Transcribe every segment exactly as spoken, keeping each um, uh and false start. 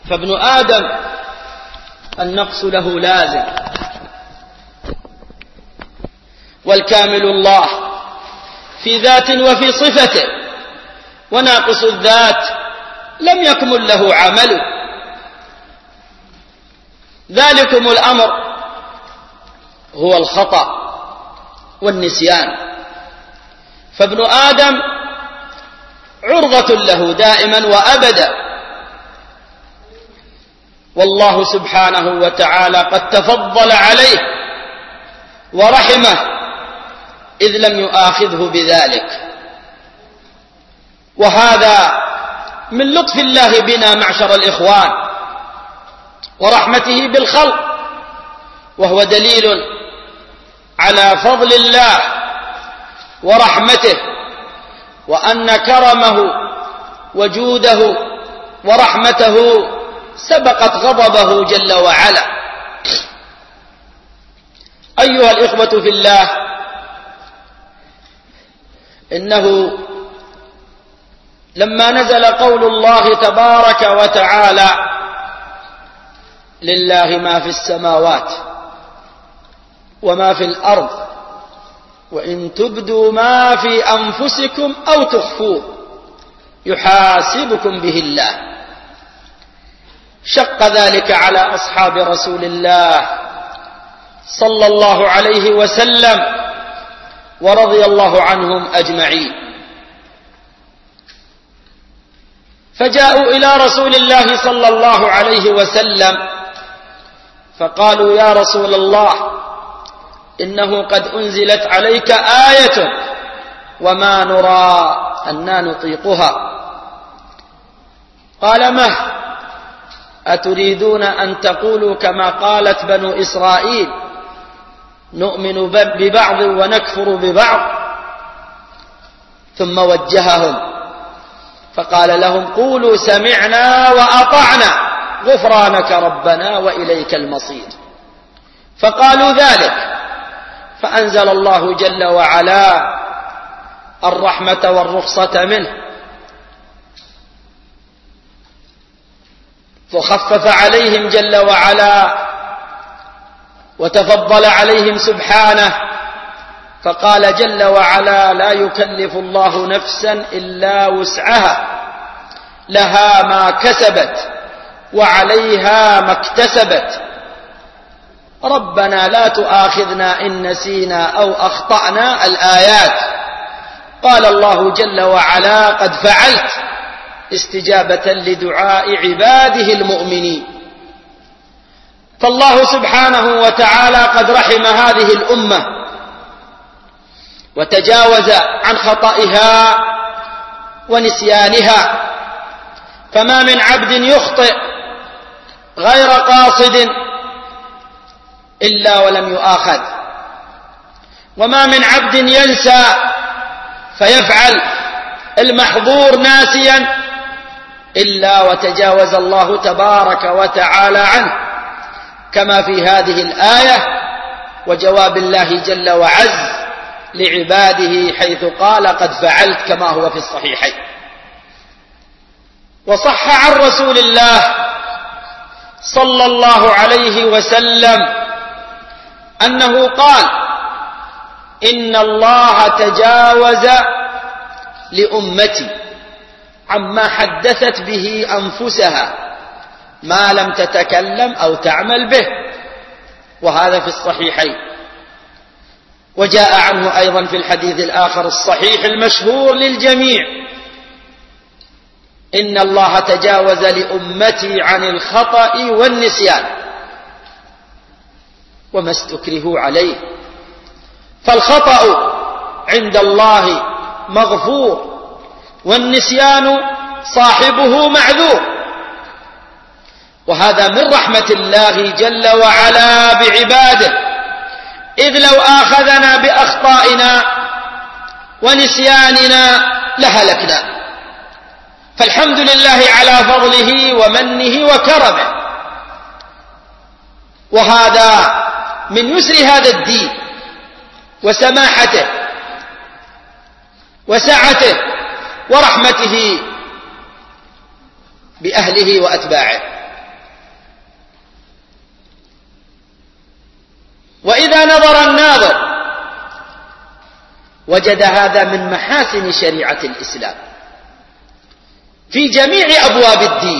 فابن آدم النقص له لازم، والكامل الله في ذات وفي صفته، وناقص الذات لم يكمل له عمل. ذلكم الأمر هو الخطأ والنسيان، فابن آدم عرضة له دائما وأبدا، والله سبحانه وتعالى قد تفضل عليه ورحمه إذ لم يؤاخذه بذلك. وهذا من لطف الله بنا معشر الإخوان ورحمته بالخلق، وهو دليل على فضل الله ورحمته، وأن كرمه وجوده ورحمته سبقت غضبه جل وعلا. أيها الإخوة في الله، إنه لما نزل قول الله تبارك وتعالى: لله ما في السماوات وما في الأرض وإن تبدوا ما في أنفسكم أو تخفوه يحاسبكم به الله، شق ذلك على أصحاب رسول الله صلى الله عليه وسلم ورضي الله عنهم أجمعين. فجاءوا إلى رسول الله صلى الله عليه وسلم فقالوا: يا رسول الله، إنه قد أنزلت عليك آية وما نرى أننا نطيقها. قال: مه أتريدون أن تقولوا كما قالت بنو إسرائيل: نؤمن ببعض ونكفر ببعض؟ ثم وجههم فقال لهم: قولوا سمعنا وأطعنا غفرانك ربنا وإليك المصير. فقالوا ذلك، فأنزل الله جل وعلا الرحمة والرخصة منه، فخفف عليهم جل وعلا وتفضل عليهم سبحانه، فقال جل وعلا: لا يكلف الله نفسا إلا وسعها، لها ما كسبت وعليها ما اكتسبت، ربنا لا تؤاخذنا إن نسينا أو أخطأنا. الآيات. قال الله جل وعلا: قد فعلت، استجابة لدعاء عباده المؤمنين. فالله سبحانه وتعالى قد رحم هذه الأمة وتجاوز عن خطئها ونسيانها، فما من عبد يخطئ غير قاصد إلا ولم يؤاخذ، وما من عبد ينسى فيفعل المحظور ناسيا إلا وتجاوز الله تبارك وتعالى عنه، كما في هذه الآية وجواب الله جل وعز لعباده حيث قال: قد فعلت، كما هو في الصحيحين. وصح عن رسول الله صلى الله عليه وسلم أنه قال: إن الله تجاوز لأمتي عما حدثت به أنفسها ما لم تتكلم أو تعمل به، وهذا في الصحيحين. وجاء عنه أيضا في الحديث الآخر الصحيح المشهور للجميع: إن الله تجاوز لأمتي عن الخطأ والنسيان وما استكرهوا عليه. فالخطأ عند الله مغفور، والنسيان صاحبه معذور، وهذا من رحمة الله جل وعلا بعباده، إذ لو آخذنا بأخطائنا ونسياننا لهلكنا. فالحمد لله على فضله ومنه وكرمه، وهذا من يسر هذا الدين وسماحته وسعته ورحمته بأهله وأتباعه. وجد هذا من محاسن شريعة الإسلام في جميع أبواب الدين،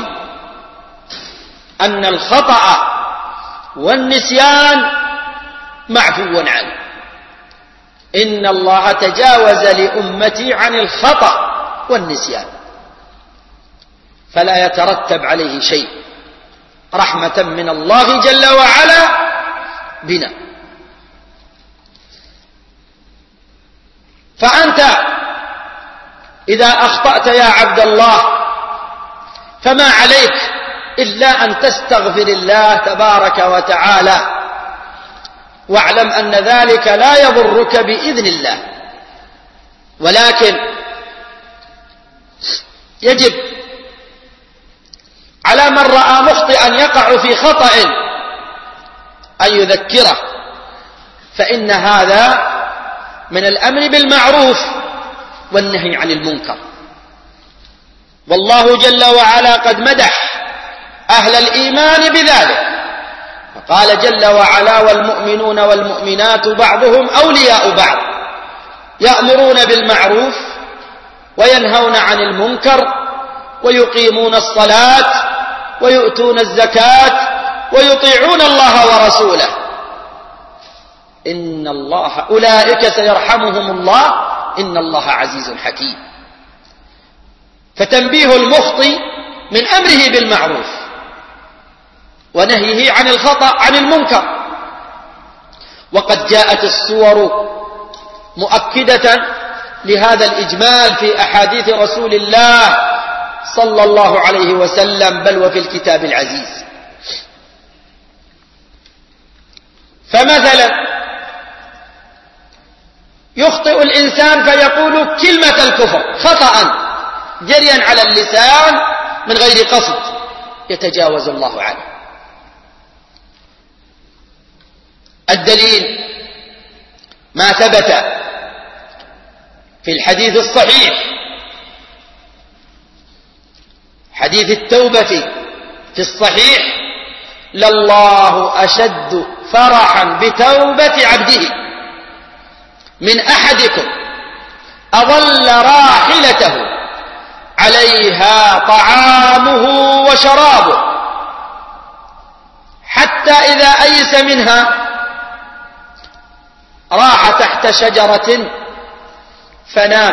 أن الخطأ والنسيان معفو عنه. إن الله تجاوز لأمتي عن الخطأ والنسيان، فلا يترتب عليه شيء، رحمة من الله جل وعلا بنا. فأنت إذا أخطأت يا عبد الله فما عليك إلا أن تستغفر الله تبارك وتعالى، واعلم أن ذلك لا يضرك بإذن الله. ولكن يجب على من رأى مخطئا يقع في خطأ أن يذكره، فإن هذا من الأمر بالمعروف والنهي عن المنكر. والله جل وعلا قد مدح أهل الإيمان بذلك، فقال جل وعلا: والمؤمنون والمؤمنات بعضهم أولياء بعض يأمرون بالمعروف وينهون عن المنكر ويقيمون الصلاة ويؤتون الزكاة ويطيعون الله ورسوله إن الله أولئك سيرحمهم الله إن الله عزيز حكيم. فتنبيه المخطئ من أمره بالمعروف ونهيه عن الخطأ عن المنكر. وقد جاءت الصور مؤكدة لهذا الإجمال في أحاديث رسول الله صلى الله عليه وسلم، بل وفي الكتاب العزيز. فمثلا يخطئ الإنسان فيقول كلمة الكفر خطأ جريا على اللسان من غير قصد، يتجاوز الله عنه. الدليل ما ثبت في الحديث الصحيح، حديث التوبة في الصحيح: لله أشد فرحا بتوبة عبده من أحدكم أظل راحلته عليها طعامه وشرابه حتى إذا أيس منها راح تحت شجرة فنام،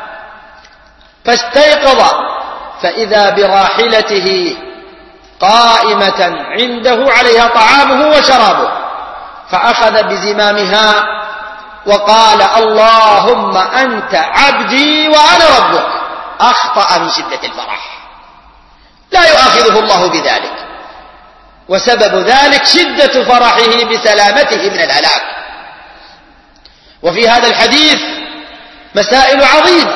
فاستيقظ فإذا براحلته قائمة عنده عليها طعامه وشرابه، فأخذ بزمامها وقال: اللهم أنت عبدي وأنا ربك. أخطأ من شدة الفرح، لا يؤاخذه الله بذلك، وسبب ذلك شدة فرحه بسلامته من الهلاك. وفي هذا الحديث مسائل عظيمة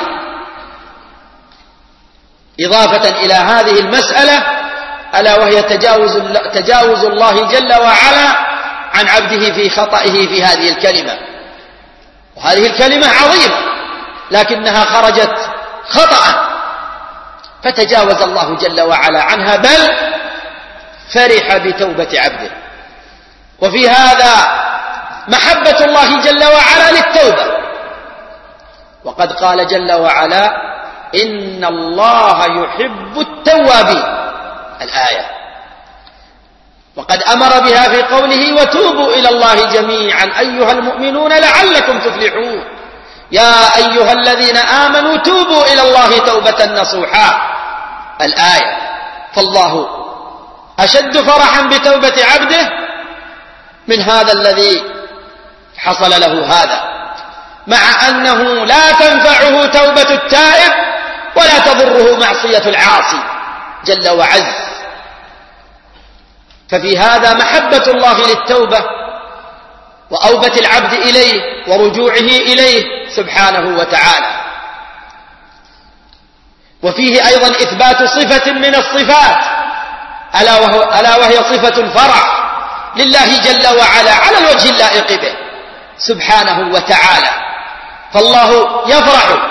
إضافة إلى هذه المسألة، ألا وهي تجاوز, تجاوز الله جل وعلا عن عبده في خطئه في هذه الكلمة. وهذه الكلمة عظيمة لكنها خرجت خطأ، فتجاوز الله جل وعلا عنها، بل فرح بتوبة عبده. وفي هذا محبة الله جل وعلا للتوبة، وقد قال جل وعلا: إن الله يحب التوابين، الآية. وقد أمر بها في قوله: وتوبوا إلى الله جميعا أيها المؤمنون لعلكم تفلحون، يا أيها الذين آمنوا توبوا إلى الله توبة نصوحا، الآية. فالله أشد فرحا بتوبة عبده من هذا الذي حصل له هذا، مع أنه لا تنفعه توبة التائب ولا تضره معصية العاصي جل وعز. ففي هذا محبة الله للتوبة وأوبة العبد إليه ورجوعه إليه سبحانه وتعالى. وفيه أيضا إثبات صفة من الصفات، ألا, وهو ألا وهي صفة الفرح لله جل وعلا على الوجه اللائق به سبحانه وتعالى. فالله يفرح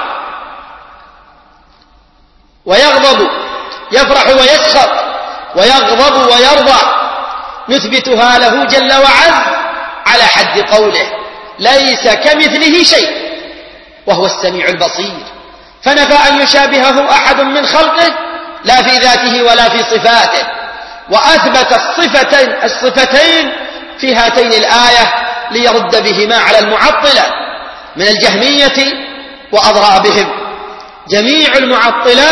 ويغضب، يفرح ويسخط ويغضب ويرضى، نثبتها له جل وعز على حد قوله: ليس كمثله شيء وهو السميع البصير، فنفى أن يشابهه أحد من خلقه لا في ذاته ولا في صفاته، وأثبت الصفتين, الصفتين في هاتين الآية ليرد بهما على المعطلة من الجهمية وأضرابهم. جميع المعطلة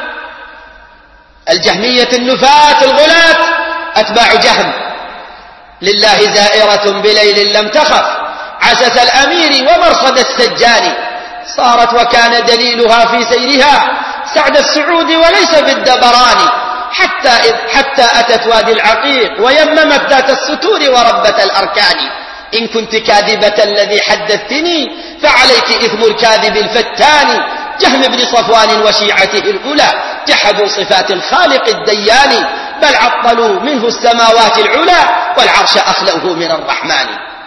الجهمية النفاة الغلاة أتباع جهم، لله زائرة بليل لم تخف عسس الأمير ومرصد السجان، صارت وكان دليلها في سيرها سعد السعود وليس بالدبران، حتى, إذ حتى أتت وادي العقيق ويممت ذات الستور وربة الأركان. إن كنت كاذبة الذي حدثتني فعليك إثم الكاذب الفتان. جهم بن صفوان وشيعته الأولى جحدوا صفات الخالق الديان، بل عطلوا منه السماوات العلى والعرش أخلوه من الرحمن.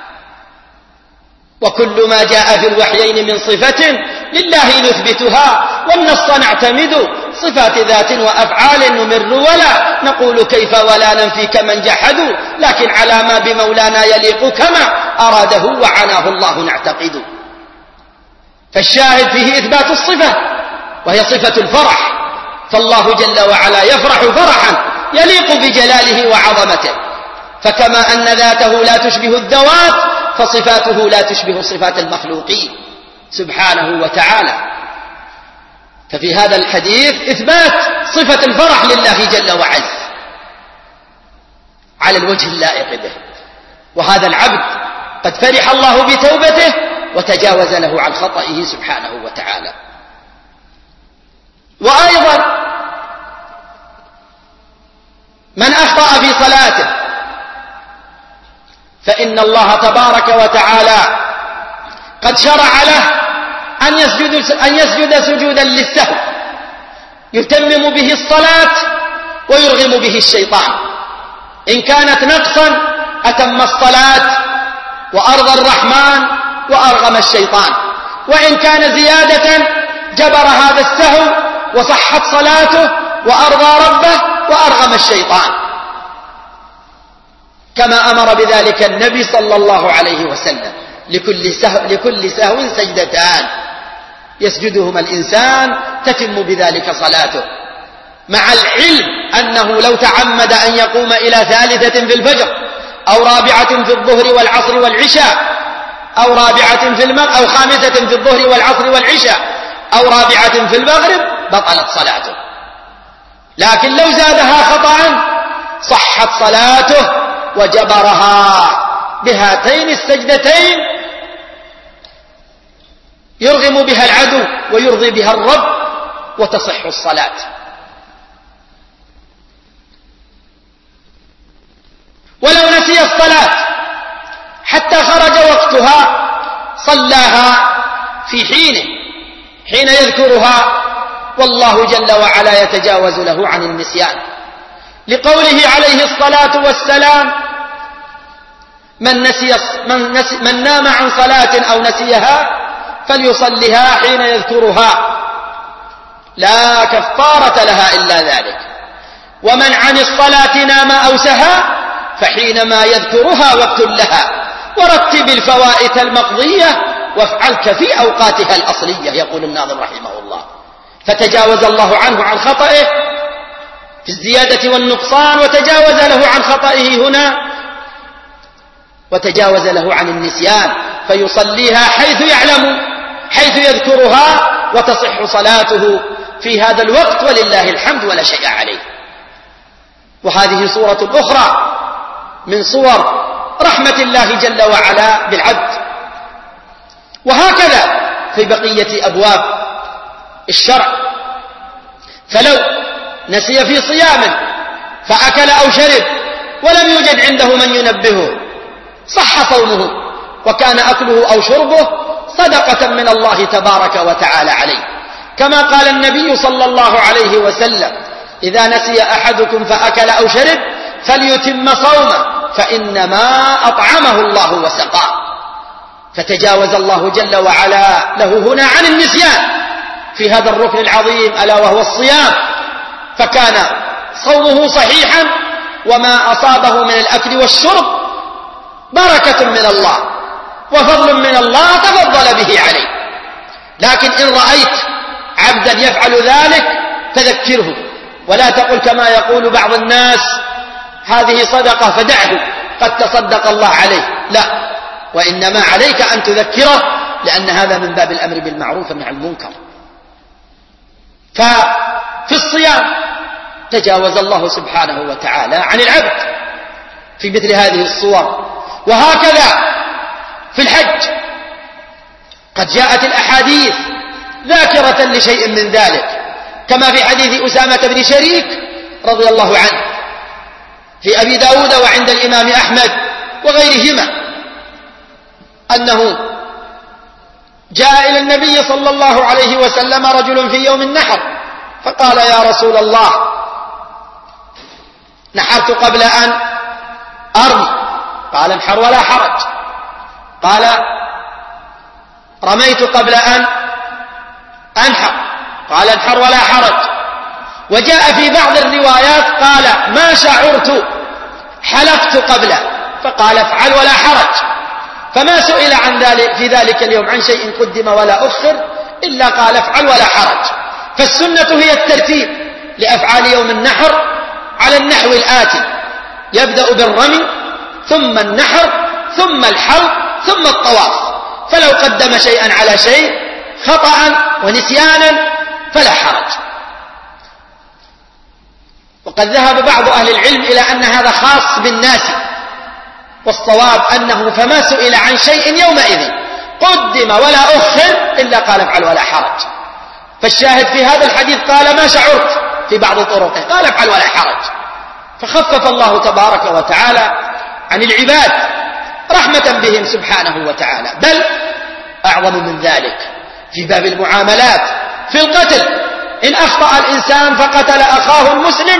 وكل ما جاء في الوحيين من صفة لله نثبتها والنص نعتمد، صفات ذات وأفعال نمر ولا نقول كيف ولا ننفي كمن جحدوا، لكن على ما بمولانا يليق كما أراده وعناه الله نعتقد. فالشاهد فيه إثبات الصفة وهي صفة الفرح، فالله جل وعلا يفرح فرحا يليق بجلاله وعظمته، فكما أن ذاته لا تشبه الذوات فصفاته لا تشبه صفات المخلوقين سبحانه وتعالى. ففي هذا الحديث إثبات صفة الفرح لله جل وعلا على الوجه اللائق به، وهذا العبد قد فرح الله بتوبته وتجاوز له عن خطئه سبحانه وتعالى. وأيضا من أخطأ في صلاته فإن الله تبارك وتعالى قد شرع له أن يسجد, أن يسجد سجودا للسهو يتمم به الصلاة ويرغم به الشيطان. إن كانت نقصا أتم الصلاة وأرضى الرحمن وأرغم الشيطان، وإن كان زيادة جبر هذا السهو وصحت صلاته وأرضى ربه وأرغم الشيطان، كما أمر بذلك النبي صلى الله عليه وسلم. لكل سهو, لكل سهو سجدتان يسجدهما الإنسان تتم بذلك صلاته، مع العلم أنه لو تعمد أن يقوم إلى ثالثة في الفجر أو رابعة في الظهر والعصر والعشاء أو رابعة في المغرب أو خامسة في الظهر والعصر والعشاء أو رابعة في المغرب بطلت صلاته، لكن لو زادها خطأ صحت صلاته وجبرها بهاتين السجدتين يرغم بها العدو ويرضي بها الرب وتصح الصلاة. ولو نسي الصلاة حتى خرج وقتها صلاها في حينه حين يذكرها، والله جل وعلا يتجاوز له عن النسيان، لقوله عليه الصلاة والسلام: من, نسي من, نسي من نام عن صلاة أو نسيها فليصلها حين يذكرها لا كفارة لها إلا ذلك، ومن عن الصلاة نام أو سهى فحينما يذكرها وقت لها، ورتب الفوائت المقضية وافعلك في أوقاتها الأصلية، يقول الناظم رحمه الله. فتجاوز الله عنه عن خطئه في الزيادة والنقصان، وتجاوز له عن خطئه هنا، وتجاوز له عن النسيان، فيصليها حيث يعلم حيث يذكرها وتصح صلاته في هذا الوقت ولله الحمد ولا شيء عليه. وهذه صورة أخرى من صور رحمة الله جل وعلا بالعبد. وهكذا في بقية أبواب الشرع، فلو نسي في صيامه فأكل أو شرب ولم يوجد عنده من ينبهه صح صومه، وكان أكله أو شربه صدقة من الله تبارك وتعالى عليه، كما قال النبي صلى الله عليه وسلم: إذا نسي أحدكم فأكل أو شرب فليتم صومه فإنما أطعمه الله وسقاه. فتجاوز الله جل وعلا له هنا عن النسيان في هذا الركن العظيم ألا وهو الصيام، فكان صومه صحيحا، وما أصابه من الأكل والشرب بركة من الله وفضل من الله تفضل به عليه. لكن إن رأيت عبدا يفعل ذلك فذكره، ولا تقل كما يقول بعض الناس هذه صدقة فدعه قد تصدق الله عليه، لا، وإنما عليك أن تذكره، لأن هذا من باب الأمر بالمعروف والنهي عن المنكر. ففي الصيام تجاوز الله سبحانه وتعالى عن العبد في مثل هذه الصور. وهكذا في الحج قد جاءت الأحاديث ذاكرة لشيء من ذلك، كما في حديث أسامة بن شريك رضي الله عنه في أبي داود وعند الإمام أحمد وغيرهما، أنه جاء إلى النبي صلى الله عليه وسلم رجل في يوم النحر فقال: يا رسول الله، نحرت قبل أن أرمي. قال: انحر ولا حرج. قال: رميت قبل أن أنحر. قال: انحر ولا حرج. وجاء في بعض الروايات قال: ما شعرت، حلفت قبله. فقال: افعل ولا حرج. فما سئل عن ذلك في ذلك اليوم عن شيء قدم ولا أخر إلا قال: افعل ولا حرج. فالسنة هي الترتيب لأفعال يوم النحر على النحو الآتي: يبدأ بالرمي ثم النحر ثم الحلق ثم الطواف. فلو قدم شيئا على شيء خطأ ونسيانا فلا حرج. وقد ذهب بعض أهل العلم إلى أن هذا خاص بالناس، والصواب أنه فما سئل عن شيء يومئذ قدم ولا أخر إلا قال: افعل ولا حرج. فالشاهد في هذا الحديث قال: ما شعرت في بعض طرقه، قال: افعل ولا حرج. فخفف الله تبارك وتعالى عن العباد رحمة بهم سبحانه وتعالى. بل أعظم من ذلك في باب المعاملات في القتل: إن أخطأ الإنسان فقتل أخاه المسلم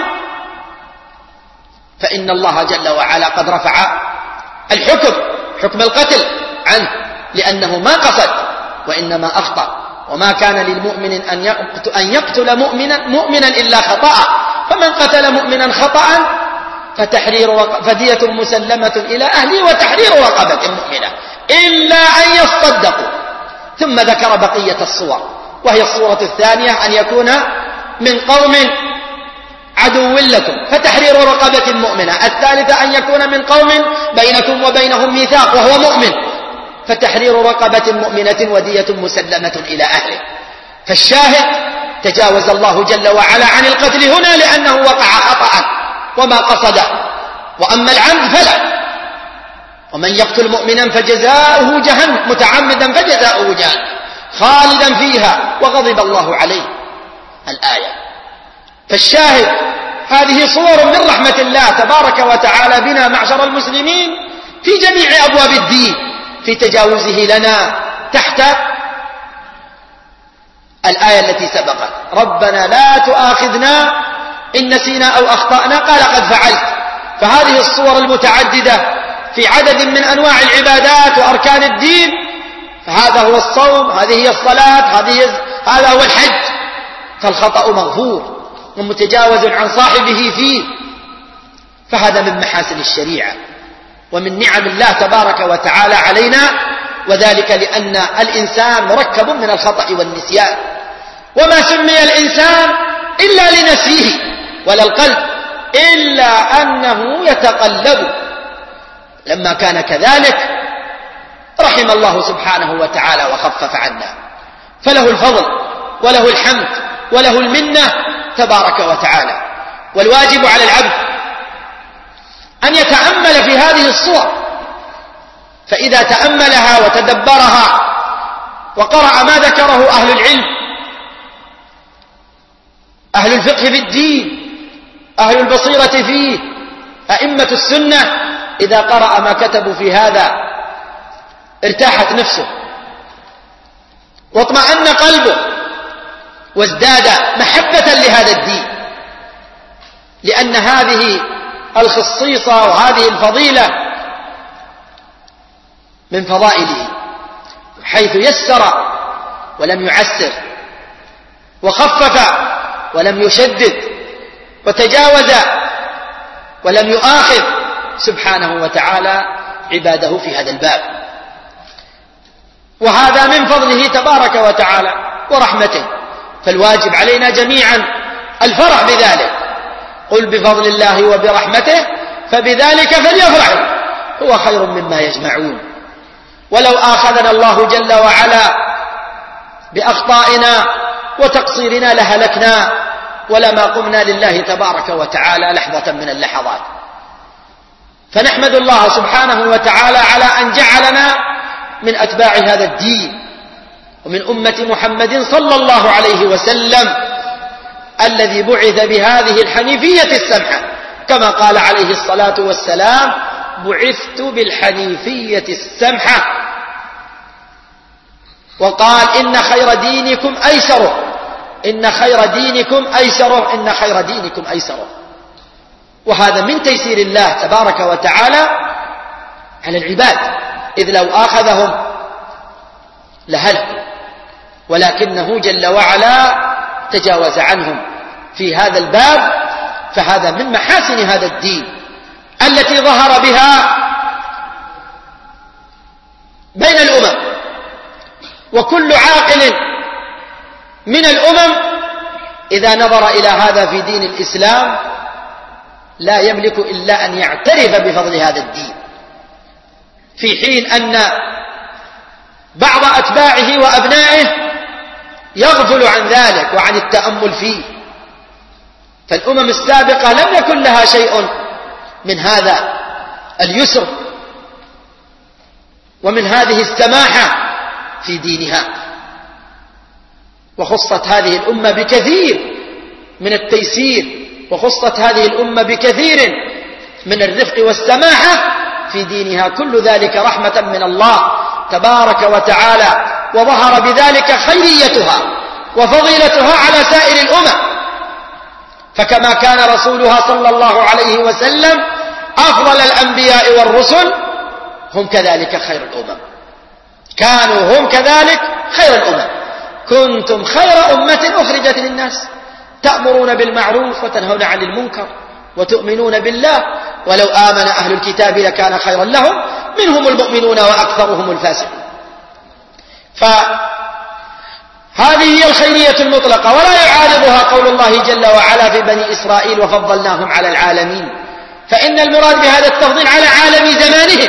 فإن الله جل وعلا قد رفع الحكم، حكم القتل عنه، لأنه ما قصد وإنما أخطأ. وما كان للمؤمن أن يقتل مؤمنا, مؤمنا إلا خطأ، فمن قتل مؤمنا خطأ فتحرير فدية مسلمة إلى أهله وتحرير رقبة مؤمنة إلا أن يصدقوا. ثم ذكر بقية الصور، وهي الصورة الثانية أن يكون من قوم عدو لكم فتحرير رقبة مؤمنة. الثالثة أن يكون من قوم بينكم وبينهم ميثاق وهو مؤمن فتحرير رقبة مؤمنة ودية مسلمة إلى أهله. فالشاهد تجاوز الله جل وعلا عن القتل هنا لأنه وقع خطأ وما قصده. وأما العمد فلا، ومن يقتل مؤمنا فجزاؤه جهنم متعمدا فجزاؤه جهنم خالدا فيها وغضب الله عليه الآية. فالشاهد هذه صور من رحمة الله تبارك وتعالى بنا معشر المسلمين في جميع أبواب الدين، في تجاوزه لنا تحت الآية التي سبقت: ربنا لا تؤاخذنا إن نسينا أو أخطأنا، قال قد فعلت. فهذه الصور المتعددة في عدد من أنواع العبادات وأركان الدين، فهذا هو الصوم، هذه هي الصلاة، هذه هذا هو الحج. فالخطأ مغفور ومتجاوز عن صاحبه فيه. فهذا من محاسن الشريعة ومن نعم الله تبارك وتعالى علينا، وذلك لأن الإنسان مركب من الخطأ والنسيان، وما سمي الإنسان إلا لنسيه ولا القلب، إلا أنه يتقلب. لما كان كذلك رحم الله سبحانه وتعالى وخفف عنا، فله الفضل وله الحمد وله المنة تبارك وتعالى. والواجب على العبد أن يتأمل في هذه الصور، فإذا تأملها وتدبرها وقرأ ما ذكره أهل العلم، أهل الفقه في الدين، أهل البصيرة فيه، أئمة السنة، إذا قرأ ما كتبوا في هذا ارتاحت نفسه واطمأن قلبه وازداد محبة لهذا الدين، لأن هذه الخصيصة وهذه الفضيلة من فضائله، حيث يسر ولم يعسر، وخفف ولم يشدد، وتجاوز ولم يؤاخذ سبحانه وتعالى عباده في هذا الباب. وهذا من فضله تبارك وتعالى ورحمته، فالواجب علينا جميعا الفرح بذلك. قل بفضل الله وبرحمته فبذلك فليفرحوا هو خير مما يجمعون. ولو آخذنا الله جل وعلا بأخطائنا وتقصيرنا لهلكنا ولما قمنا لله تبارك وتعالى لحظة من اللحظات. فنحمد الله سبحانه وتعالى على أن جعلنا من أتباع هذا الدين ومن أمة محمد صلى الله عليه وسلم الذي بعث بهذه الحنيفية السمحة، كما قال عليه الصلاة والسلام: بعثت بالحنيفية السمحة. وقال: إن خير دينكم أيسره، إن خير دينكم أيسره، إن خير دينكم أيسره. وهذا من تيسير الله تبارك وتعالى على العباد، إذ لو آخذهم لهلكوا، ولكنه جل وعلا تجاوز عنهم في هذا الباب. فهذا من محاسن هذا الدين التي ظهر بها بين الأمم. وكل عاقل من الأمم إذا نظر إلى هذا في دين الإسلام لا يملك إلا أن يعترف بفضل هذا الدين، في حين أن بعض أتباعه وأبنائه يغفل عن ذلك وعن التأمل فيه. فالأمم السابقة لم يكن لها شيء من هذا اليسر ومن هذه السماحة في دينها، وخصت هذه الأمة بكثير من التيسير، وخصت هذه الأمة بكثير من الرفق والسماحة في دينها. كل ذلك رحمة من الله تبارك وتعالى، وظهر بذلك خيريتها وفضيلتها على سائر الأمم. فكما كان رسولها صلى الله عليه وسلم أفضل الأنبياء والرسل، هم كذلك خير الأمم، كانوا هم كذلك خير الأمم. كنتم خير أمة أخرجت للناس تأمرون بالمعروف وتنهون عن المنكر وتؤمنون بالله ولو آمن أهل الكتاب لكان خيرا لهم منهم المؤمنون وأكثرهم الفاسقون. فهذه هي الخيرية المطلقة، ولا يعارضها قول الله جل وعلا في بني إسرائيل: وفضلناهم على العالمين. فإن المراد بهذا التفضيل على عالم زمانهم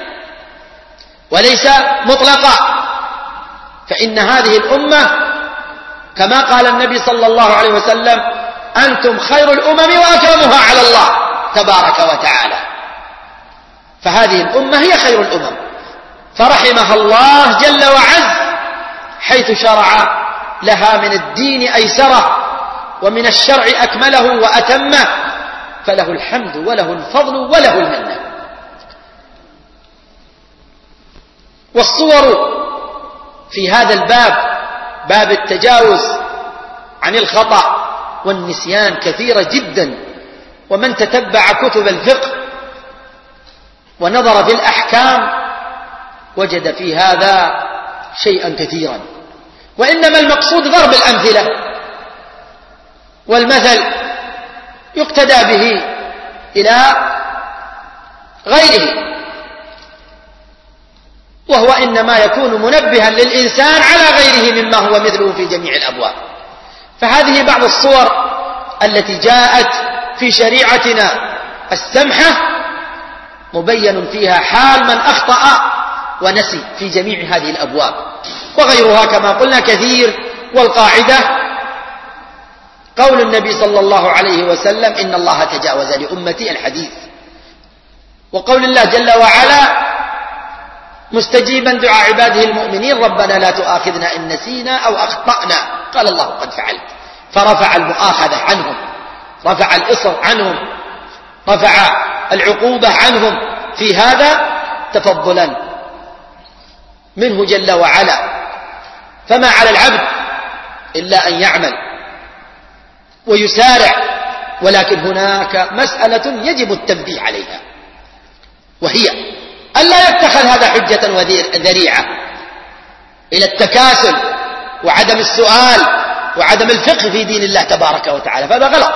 وليس مطلقا. فإن هذه الأمة كما قال النبي صلى الله عليه وسلم: أنتم خير الأمم وأكرمها على الله تبارك وتعالى. فهذه الأمة هي خير الأمم، فرحمها الله جل وعز حيث شرع لها من الدين أيسره ومن الشرع أكمله وأتمه، فله الحمد وله الفضل وله المنة. والصور في هذا الباب، باب التجاوز عن الخطأ والنسيان، كثيرة جدا. ومن تتبع كتب الفقه ونظر في الأحكام وجد في هذا شيئا كثيرا. وإنما المقصود ضرب الأمثلة، والمثل يقتدى به إلى غيره، وهو إنما يكون منبها للإنسان على غيره مما هو مثله في جميع الأبواب. فهذه بعض الصور التي جاءت في شريعتنا السمحة، مبين فيها حال من أخطأ ونسي في جميع هذه الأبواب. وغيرها كما قلنا كثير. والقاعدة قول النبي صلى الله عليه وسلم: إن الله تجاوز لأمتي الحديث. وقول الله جل وعلا مستجيبا دعاء عباده المؤمنين: ربنا لا تؤاخذنا إن نسينا أو أخطأنا. قال الله: قد فعلت. فرفع المؤاخذة عنهم، رفع الإصر عنهم، رفع العقوبة عنهم في هذا تفضلا منه جل وعلا. فما على العبد إلا أن يعمل ويسارع، ولكن هناك مسألة يجب التنبيه عليها، وهي ألا يتخذ هذا حجة وذريعة إلى التكاسل وعدم السؤال وعدم الفقه في دين الله تبارك وتعالى، فهذا غلط.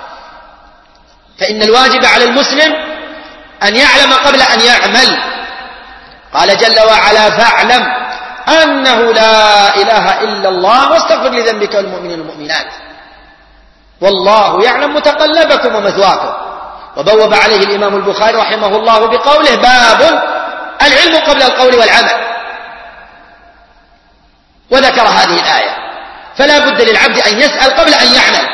فإن الواجب على المسلم أن يعلم قبل أن يعمل. قال جل وعلا: فاعلم أنه لا إله إلا الله واستغفر لذنبك والمؤمنين والمؤمنات والله يعلم متقلبكم ومثواكم. وبوب عليه الإمام البخاري رحمه الله بقوله: باب العلم قبل القول والعمل، وذكر هذه الآية. فلا بد للعبد أن يسأل قبل أن يعمل،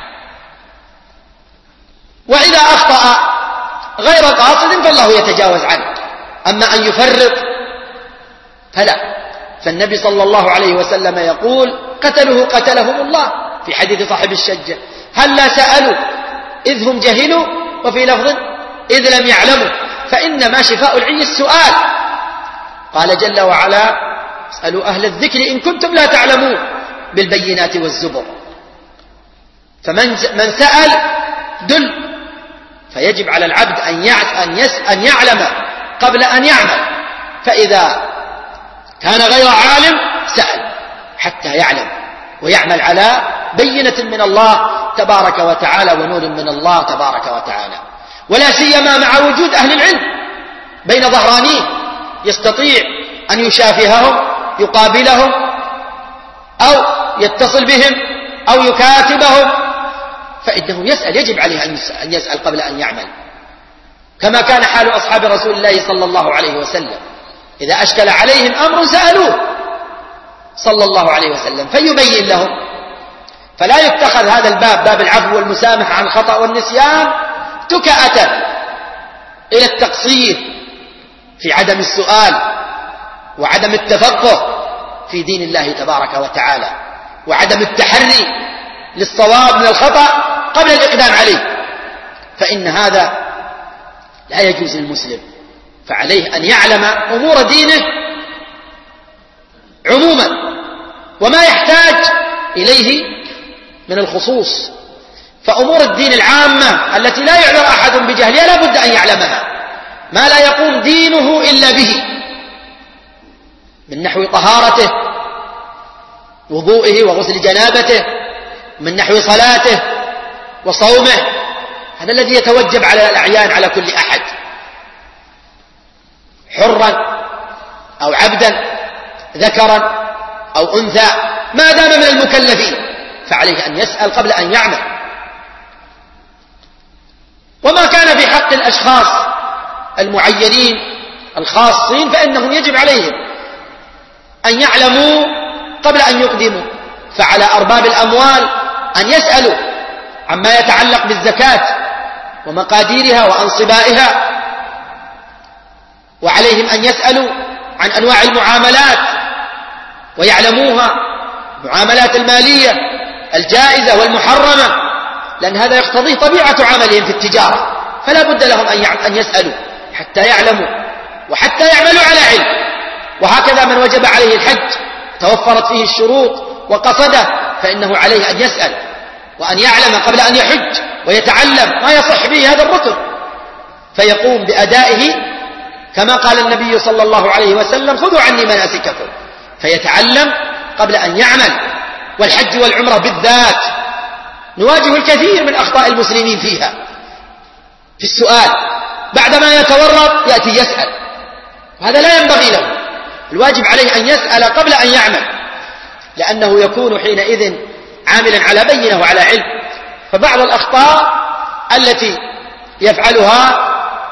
وإذا أخطأ غير قاصد فالله يتجاوز عنه. أما أن يفرط فلا. فالنبي صلى الله عليه وسلم يقول: قتلوه قتلهم الله، في حديث صاحب الشجة: هل لا سألوا إذ هم جهلوا، وفي لفظ: إذ لم يعلموا، فإنما شفاء العي السؤال. قال جل وعلا: اسألوا أهل الذكر إن كنتم لا تعلمون، بالبينات والزبر. فمن من سأل دل. فيجب على العبد أن يعلم قبل أن يعمل، فإذا كان غير عالم سأل حتى يعلم ويعمل على بينة من الله تبارك وتعالى ونور من الله تبارك وتعالى. ولا سيما مع وجود أهل العلم بين ظهرانيه، يستطيع أن يشافههم، يقابلهم، أو يتصل بهم، أو يكاتبهم، فإنه يسأل. يجب عليه أن يسأل قبل أن يعمل، كما كان حال أصحاب رسول الله صلى الله عليه وسلم. إذا أشكل عليهم أمر سألوه صلى الله عليه وسلم فيبين لهم. فلا يتخذ هذا الباب، باب العفو والمسامحة عن الخطأ والنسيان، تكأة إلى التقصير في عدم السؤال وعدم التفقه في دين الله تبارك وتعالى، وعدم التحري للصواب من الخطأ قبل الإقدام عليه، فإن هذا لا يجوز للمسلم. فعليه أن يعلم أمور دينه عموما وما يحتاج إليه من الخصوص. فأمور الدين العامة التي لا يعذر أحد بجهلها لا بد أن يعلمها، ما لا يقوم دينه إلا به، من نحو طهارته، وضوئه وغسل جنابته، من نحو صلاته وصومه. هذا الذي يتوجب على الأعيان على كل أحد، حرا أو عبدا، ذكرا أو أنثى، ما دام من المكلفين، فعليه أن يسأل قبل أن يعمل. وما كان في حق الأشخاص المعينين الخاصين فإنهم يجب عليهم أن يعلموا قبل أن يقدموا. فعلى أرباب الأموال أن يسألوا عما يتعلق بالزكاة ومقاديرها وأنصبائها، وعليهم أن يسألوا عن أنواع المعاملات ويعلموها، المعاملات المالية الجائزة والمحرمة، لأن هذا يقتضيه طبيعة عملهم في التجارة. فلا بد لهم أن يسألوا حتى يعلموا وحتى يعملوا على علم. وهكذا من وجب عليه الحج توفرت فيه الشروط وقصده، فإنه عليه أن يسأل وأن يعلم قبل أن يحج ويتعلم ما يصح به هذا الركن، فيقوم بأدائه كما قال النبي صلى الله عليه وسلم: خذوا عني مناسككم، فيتعلم قبل أن يعمل. والحج والعمرة بالذات نواجه الكثير من أخطاء المسلمين فيها، في السؤال بعدما يتورط يأتي يسأل، وهذا لا ينبغي له. الواجب عليه أن يسأل قبل أن يعمل، لأنه يكون حينئذ عاملا على بينة وعلى علم. فبعض الأخطاء التي يفعلها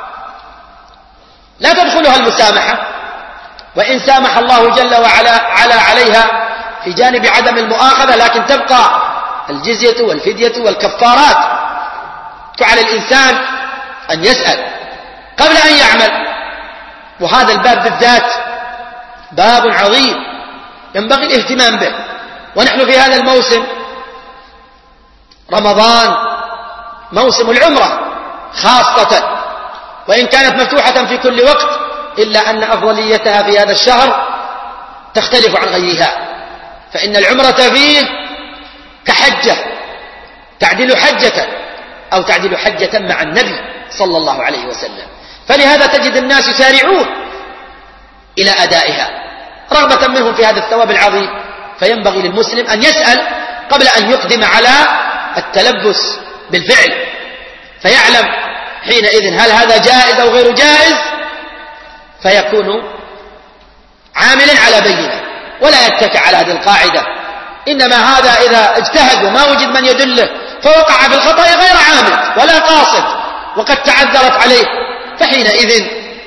لا تدخلها المسامحة، وإن سامح الله جل وعلا على عليها في جانب عدم المؤاخذة، لكن تبقى الجزية والفدية والكفارات. فعلى الإنسان أن يسأل قبل أن يعمل. وهذا الباب بالذات باب عظيم ينبغي الاهتمام به. ونحن في هذا الموسم، رمضان موسم العمرة خاصة، وإن كانت مفتوحة في كل وقت، إلا أن أفضليتها في هذا الشهر تختلف عن غيرها، فإن العمرة فيه كحجة تعدل حجة، أو تعدل حجة مع النبي صلى الله عليه وسلم. فلهذا تجد الناس يسارعون إلى أدائها رغبة منهم في هذا الثواب العظيم. فينبغي للمسلم أن يسأل قبل أن يقدم على التلبس بالفعل، فيعلم حينئذ هل هذا جائز أو غير جائز، فيكون عاملا على بينة. ولا يتكى على هذه القاعدة، إنما هذا إذا اجتهد وما وجد من يدله فوقع في الخطأ غير عامد ولا قاصد وقد تعذرت عليه، فحينئذ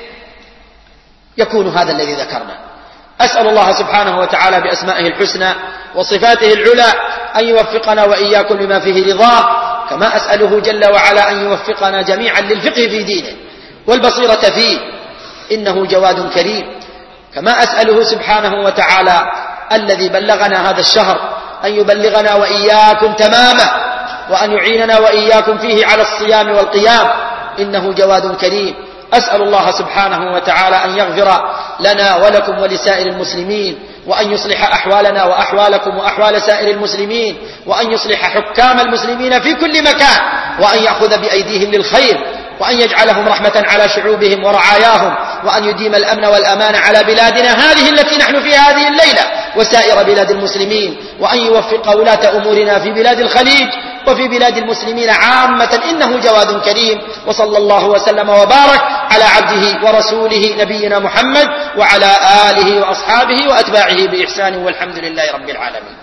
يكون هذا الذي ذكرنا. أسأل الله سبحانه وتعالى بأسمائه الحسنى وصفاته العلى أن يوفقنا وإياكم لما فيه رضاه، كما أسأله جل وعلا أن يوفقنا جميعا للفقه في دينه والبصيرة فيه، إنه جواد كريم. كما أسأله سبحانه وتعالى الذي بلغنا هذا الشهر أن يبلغنا وإياكم تمامه، وأن يعيننا وإياكم فيه على الصيام والقيام، إنه جواد كريم. أسأل الله سبحانه وتعالى أن يغفر لنا ولكم ولسائر المسلمين، وأن يصلح أحوالنا وأحوالكم وأحوال سائر المسلمين، وأن يصلح حكام المسلمين في كل مكان، وأن يأخذ بأيديهم للخير، وأن يجعلهم رحمة على شعوبهم ورعاياهم، وأن يديم الأمن والأمان على بلادنا هذه التي نحن فيها هذه الليلة وسائر بلاد المسلمين، وأن يوفق ولاة أمورنا في بلاد الخليج وفي بلاد المسلمين عامة، إنه جواد كريم. وصلى الله وسلم وبارك على عبده ورسوله نبينا محمد وعلى آله وأصحابه وأتباعه بإحسان، والحمد لله رب العالمين.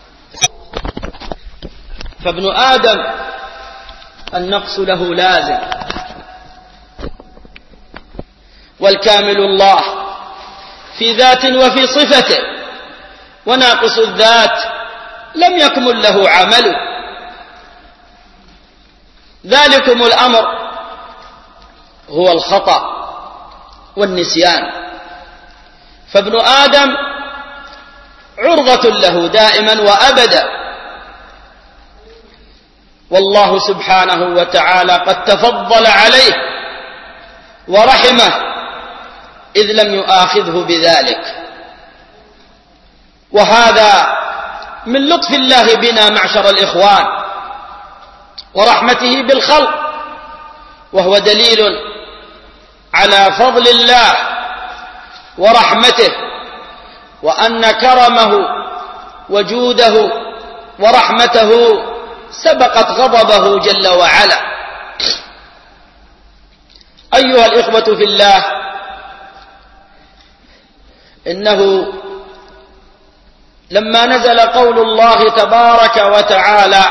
فابن آدم النقص له لازم، والكامل الله في ذات وفي صفته، وناقص الذات لم يكمل له عمل. ذلكم الأمر هو الخطأ والنسيان، فابن آدم عرضة له دائما وأبدا، والله سبحانه وتعالى قد تفضل عليه ورحمه إذ لم يؤاخذه بذلك، وهذا من لطف الله بنا معشر الإخوان ورحمته بالخلق، وهو دليل على فضل الله ورحمته، وأن كرمه وجوده ورحمته سبقت غضبه جل وعلا. أيها الإخوة في الله، إنه لما نزل قول الله تبارك وتعالى: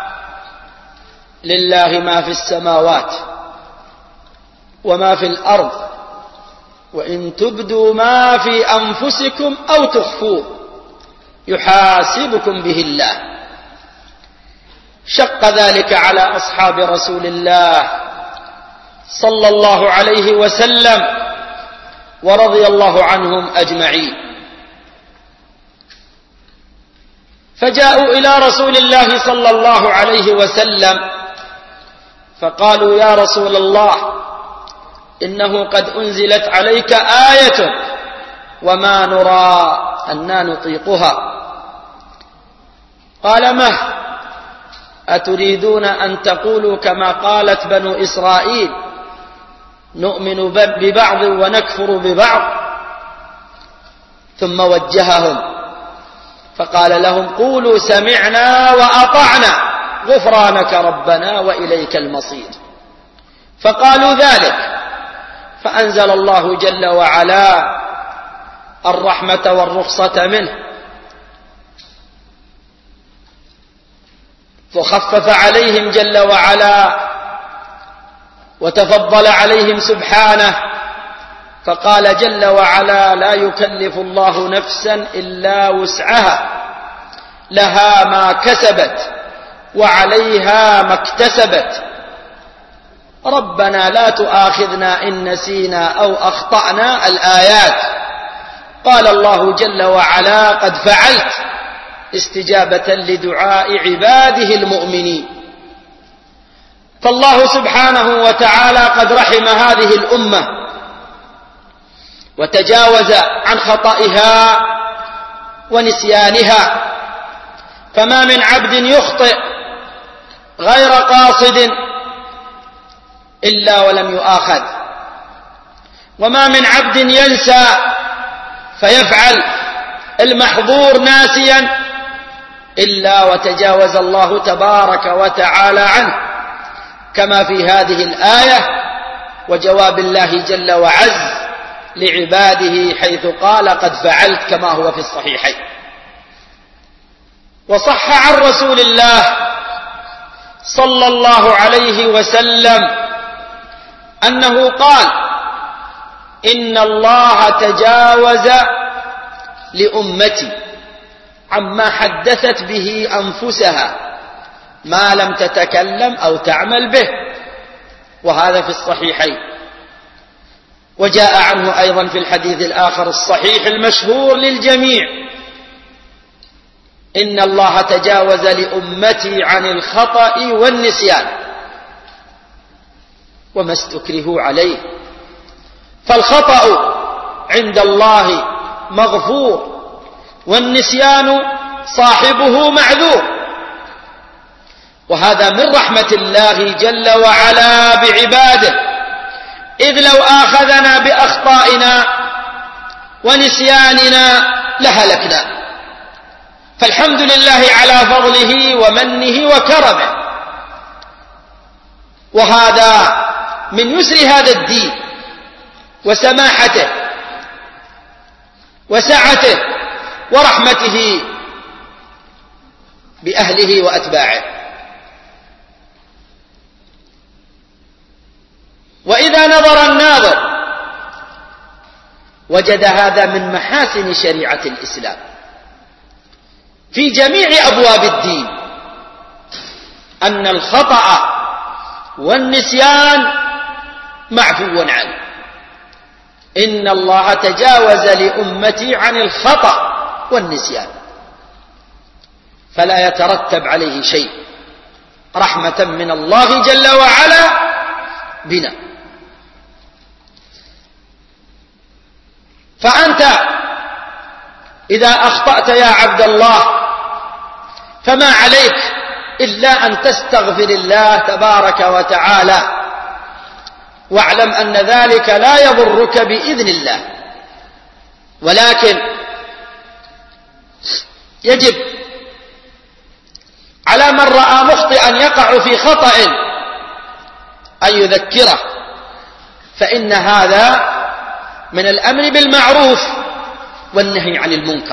لله ما في السماوات وما في الأرض وإن تبدوا ما في أنفسكم أو تخفوه يحاسبكم به الله، شق ذلك على أصحاب رسول الله صلى الله عليه وسلم ورضي الله عنهم أجمعين، فجاءوا إلى رسول الله صلى الله عليه وسلم فقالوا: يا رسول الله، إنه قد أنزلت عليك آية وما نرى أننا نطيقها. قال: مه أتريدون أن تقولوا كما قالت بنو إسرائيل: نؤمن ببعض ونكفر ببعض؟ ثم وجههم فقال لهم: قولوا سمعنا وأطعنا غفرانك ربنا وإليك المصير. فقالوا ذلك، فأنزل الله جل وعلا الرحمة والرخصة منه، فخفف عليهم جل وعلا وتفضل عليهم سبحانه، فقال جل وعلا: لا يكلف الله نفسا إلا وسعها، لها ما كسبت وعليها ما اكتسبت، ربنا لا تؤاخذنا إن نسينا أو أخطأنا. الآيات. قال الله جل وعلا: قد فعلت، استجابة لدعاء عباده المؤمنين. فالله سبحانه وتعالى قد رحم هذه الأمة وتجاوز عن خطئها ونسيانها، فما من عبد يخطئ غير قاصد إلا ولم يؤاخذ، وما من عبد ينسى فيفعل المحظور ناسيا إلا وتجاوز الله تبارك وتعالى عنه، كما في هذه الآية وجواب الله جل وعز لعباده حيث قال قد فعلت كما هو في الصحيحين. وصح عن رسول الله صلى الله عليه وسلم أنه قال إن الله تجاوز لأمتي عما حدثت به أنفسها ما لم تتكلم أو تعمل به، وهذا في الصحيحين. وجاء عنه أيضا في الحديث الآخر الصحيح المشهور للجميع إن الله تجاوز لأمتي عن الخطأ والنسيان وما استكرهوا عليه. فالخطأ عند الله مغفور، والنسيان صاحبه معذور، وهذا من رحمة الله جل وعلا بعباده، إذ لو آخذنا بأخطائنا ونسياننا لهلكنا. فالحمد لله على فضله ومنه وكرمه. وهذا من يسر هذا الدين وسماحته وسعته ورحمته بأهله وأتباعه. وإذا نظر الناظر وجد هذا من محاسن شريعة الإسلام في جميع أبواب الدين، أن الخطأ والنسيان معفو عنه. إن الله تجاوز لأمتي عن الخطأ والنسيان، فلا يترتب عليه شيء، رحمة من الله جل وعلا بنا. فأنت إذا أخطأت يا عبد الله فما عليك إلا أن تستغفر الله تبارك وتعالى، واعلم أن ذلك لا يضرك بإذن الله. ولكن يجب على من رأى مخطئا يقع في خطأ أن يذكره، فإن هذا من الأمر بالمعروف والنهي عن المنكر.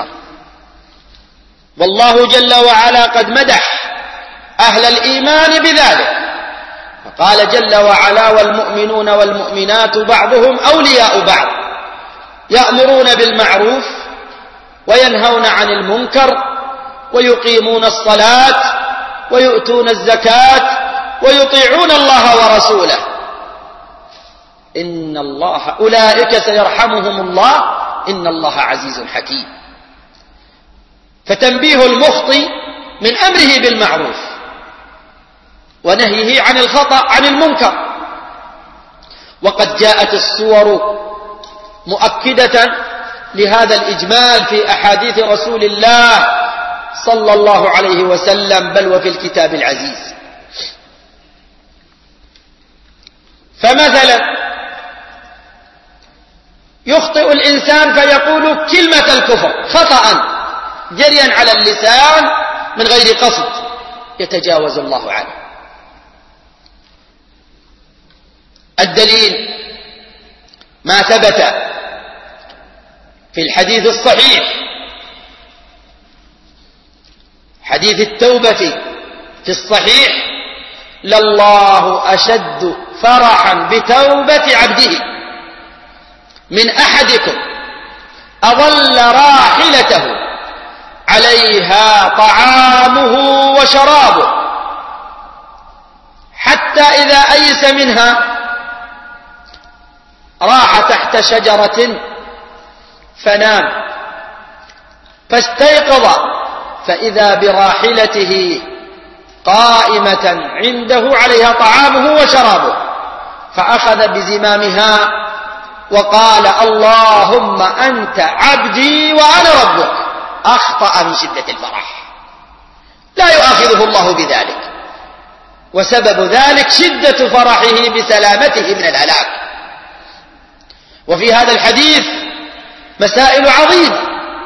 والله جل وعلا قد مدح أهل الإيمان بذلك، فقال جل وعلا والمؤمنون والمؤمنات بعضهم أولياء بعض يأمرون بالمعروف وينهون عن المنكر ويقيمون الصلاة ويؤتون الزكاة ويطيعون الله ورسوله إن الله أولئك سيرحمهم الله إن الله عزيز حكيم. فتنبيه المخطئ من أمره بالمعروف ونهيه عن الخطأ عن المنكر. وقد جاءت الصور مؤكدة لهذا الإجمال في أحاديث رسول الله صلى الله عليه وسلم، بل وفي الكتاب العزيز. فمثلا يخطئ الإنسان فيقول كلمة الكفر خطأ جريا على اللسان من غير قصد، يتجاوز الله عنه. الدليل ما ثبت في الحديث الصحيح، حديث التوبة في الصحيح: لله أشد فرحا بتوبة عبده من أحدكم أظل راحلته عليها طعامه وشرابه حتى إذا أيس منها راح تحت شجرة فنام، فاستيقظ فإذا براحلته قائمة عنده عليها طعامه وشرابه، فأخذ بزمامها وقال: اللهم أنت عبدي وأنا ربك. أخطأ من شدة الفرح، لا يؤاخذه الله بذلك، وسبب ذلك شدة فرحه بسلامته من الهلاك. وفي هذا الحديث مسائل عظيمة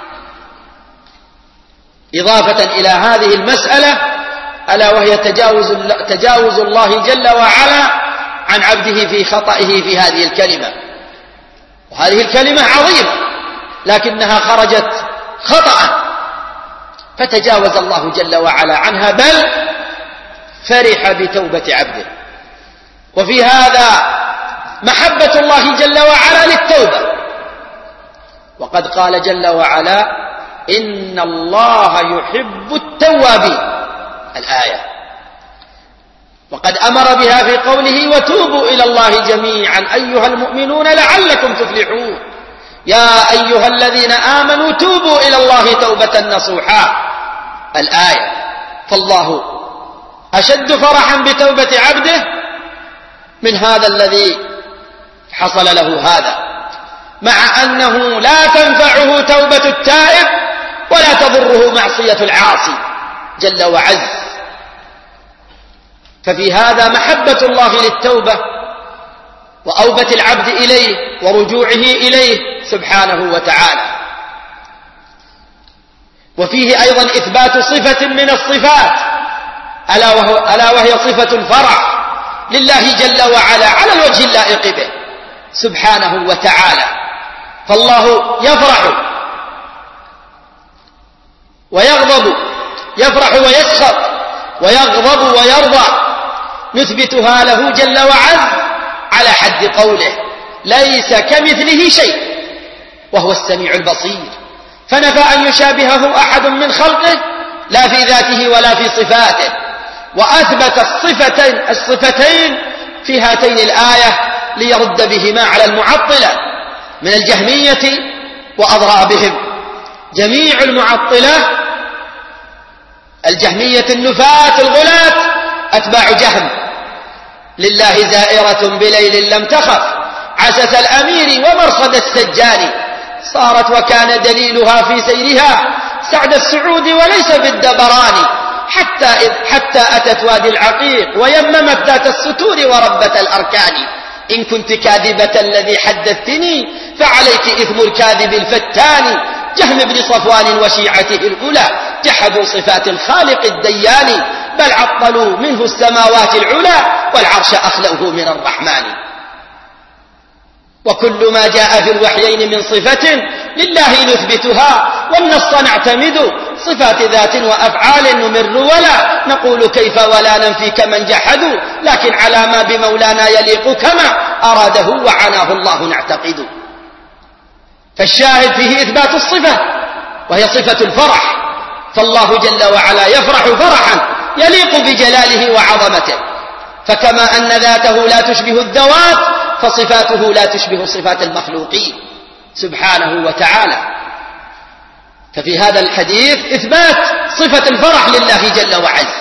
إضافة إلى هذه المسألة، ألا وهي تجاوز, تجاوز الله جل وعلا عن عبده في خطئه في هذه الكلمة. وهذه الكلمة عظيمة لكنها خرجت خطأ، فتجاوز الله جل وعلا عنها، بل فرح بتوبة عبده. وفي هذا محبة الله جل وعلا للتوبة، وقد قال جل وعلا إن الله يحب التوابين الآية، وقد أمر بها في قوله وتوبوا إلى الله جميعا أيها المؤمنون لعلكم تفلحون يا أيها الذين آمنوا توبوا إلى الله توبة نصوحا الآية. فالله أشد فرحا بتوبة عبده من هذا الذي حصل له هذا، مع أنه لا تنفعه توبة التائب ولا تضره معصية العاصي جل وعز. ففي هذا محبة الله للتوبة وأوبة العبد إليه ورجوعه إليه سبحانه وتعالى. وفيه أيضا إثبات صفة من الصفات ألا, وهو ألا وهي صفة الفرح لله جل وعلا على الوجه اللائق به سبحانه وتعالى. فالله يفرح ويغضب، يفرح ويسخط ويغضب ويرضى، نثبتها له جل وعز على حد قوله ليس كمثله شيء وهو السميع البصير، فنفى أن يشابهه أحد من خلقه لا في ذاته ولا في صفاته، وأثبت الصفتين, الصفتين في هاتين الآية ليرد بهما على المعطلة من الجهمية وأضرابهم. جميع المعطلة الجهمية النفاة الغلاة أتباع جهم، لله زائرة بليل لم تخف عسس الأمير ومرصد السجال، صارت وكان دليلها في سيرها سعد السعود وليس بالدبران، حتى, إذ حتى أتت وادي العقيق ويممت ذات الستور وربة الأركان. إن كنت كاذبة الذي حدثتني فعليك إثم الكاذب الفتان. جهم بن صفوان وشيعته الأولى جحدوا صفات الخالق الديان، بل عطلوا منه السماوات العلى والعرش أخلوه من الرحمن. وكل ما جاء في الوحيين من صفة لله نثبتها والنص نعتمد، صفات ذات وأفعال نمر ولا نقول كيف ولا ننفي كمن جحدوا، لكن على ما بمولانا يليق كما أراده وعناه الله نعتقد. فالشاهد فيه إثبات الصفة وهي صفة الفرح، فالله جل وعلا يفرح فرحا يليق بجلاله وعظمته، فكما أن ذاته لا تشبه الذوات فصفاته لا تشبه صفات المخلوقين سبحانه وتعالى. ففي هذا الحديث إثبات صفة الفرح لله جل وعز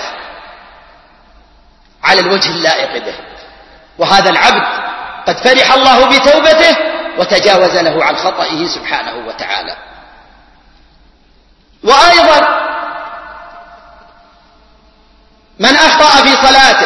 على الوجه اللائق به، وهذا العبد قد فرح الله بتوبته وتجاوز له عن خطئه سبحانه وتعالى. وأيضا من أخطأ في صلاته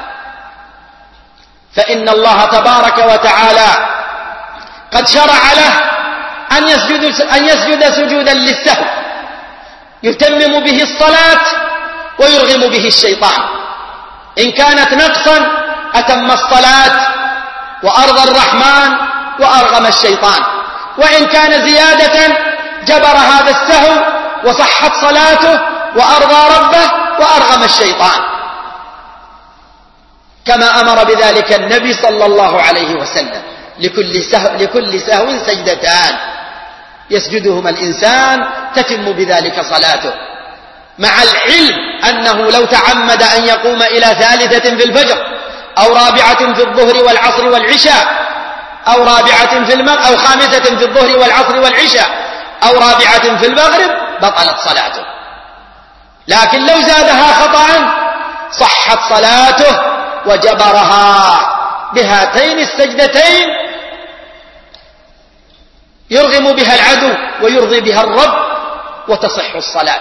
فإن الله تبارك وتعالى قد شرع له أن يسجد, أن يسجد سجودا للسهو يتمم به الصلاة ويرغم به الشيطان. إن كانت نقصا أتم الصلاة وأرضى الرحمن وأرغم الشيطان، وإن كان زيادة جبر هذا السهو وصحت صلاته وأرضى ربه وأرغم الشيطان، كما أمر بذلك النبي صلى الله عليه وسلم. لكل سهو, لكل سهو سجدتان يسجدهما الإنسان تتم بذلك صلاته، مع العلم أنه لو تعمد أن يقوم إلى ثالثة في الفجر أو رابعة في الظهر والعصر والعشاء أو رابعة في المغرب أو خامسة في الظهر والعصر والعشاء أو رابعة في المغرب بطلت صلاته، لكن لو زادها خطأ صحت صلاته وجبرها بهاتين السجدتين يرغم بها العدو ويرضي بها الرب وتصح الصلاة.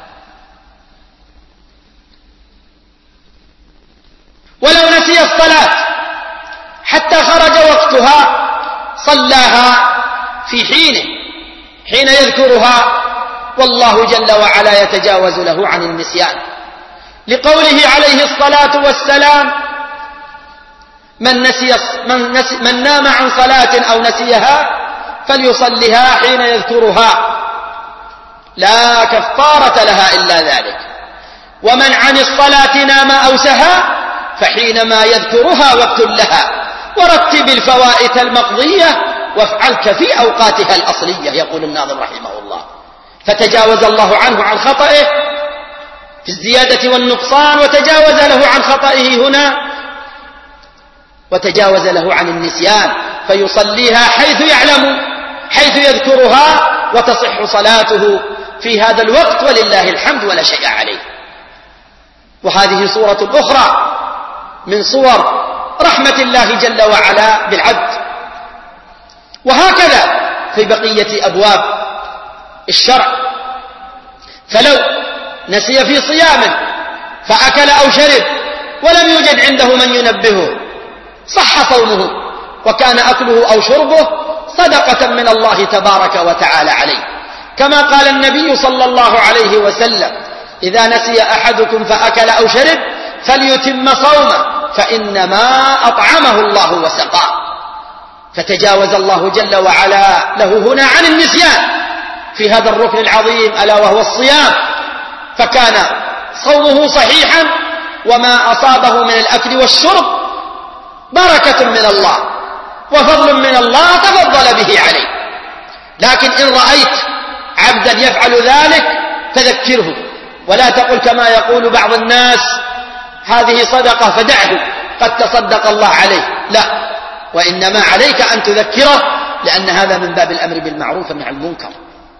ولو نسي الصلاة حتى خرج وقتها صلاها في حينه حين يذكرها، والله جل وعلا يتجاوز له عن النسيان، لقوله عليه الصلاة والسلام من, نسي من, نسي من نام عن صلاة أو نسيها فليصلها حين يذكرها لا كفارة لها إلا ذلك. ومن عن الصلاة نام أو سهى فحينما يذكرها وقت لها، ورتب الفوائت المقضية وافعلك في أوقاتها الأصلية، يقول الناظم رحمه الله. فتجاوز الله عنه عن خطئه في الزيادة والنقصان، وتجاوز له عن خطئه هنا، وتجاوز له عن النسيان، فيصليها حيث يعلم، حيث يذكرها، وتصح صلاته في هذا الوقت ولله الحمد ولا شيء عليه. وهذه صورة أخرى من صور رحمة الله جل وعلا بالعبد. وهكذا في بقية أبواب الشرع، فلو نسي في صيامه فأكل أو شرب ولم يوجد عنده من ينبهه صح صومه، وكان أكله أو شربه صدقة من الله تبارك وتعالى عليه، كما قال النبي صلى الله عليه وسلم: إذا نسي أحدكم فأكل أو شرب فليتم صومه فإنما أطعمه الله وسقاه. فتجاوز الله جل وعلا له هنا عن النسيان في هذا الركن العظيم ألا وهو الصيام، فكان صومه صحيحا، وما أصابه من الأكل والشرب بركة من الله وفضل من الله تفضل به عليه. لكن إن رأيت عبدا يفعل ذلك فذكره، ولا تقل كما يقول بعض الناس: هذه صدقة فدعه قد تصدق الله عليه. لا، وإنما عليك أن تذكره، لأن هذا من باب الأمر بالمعروف والنهي عن المنكر.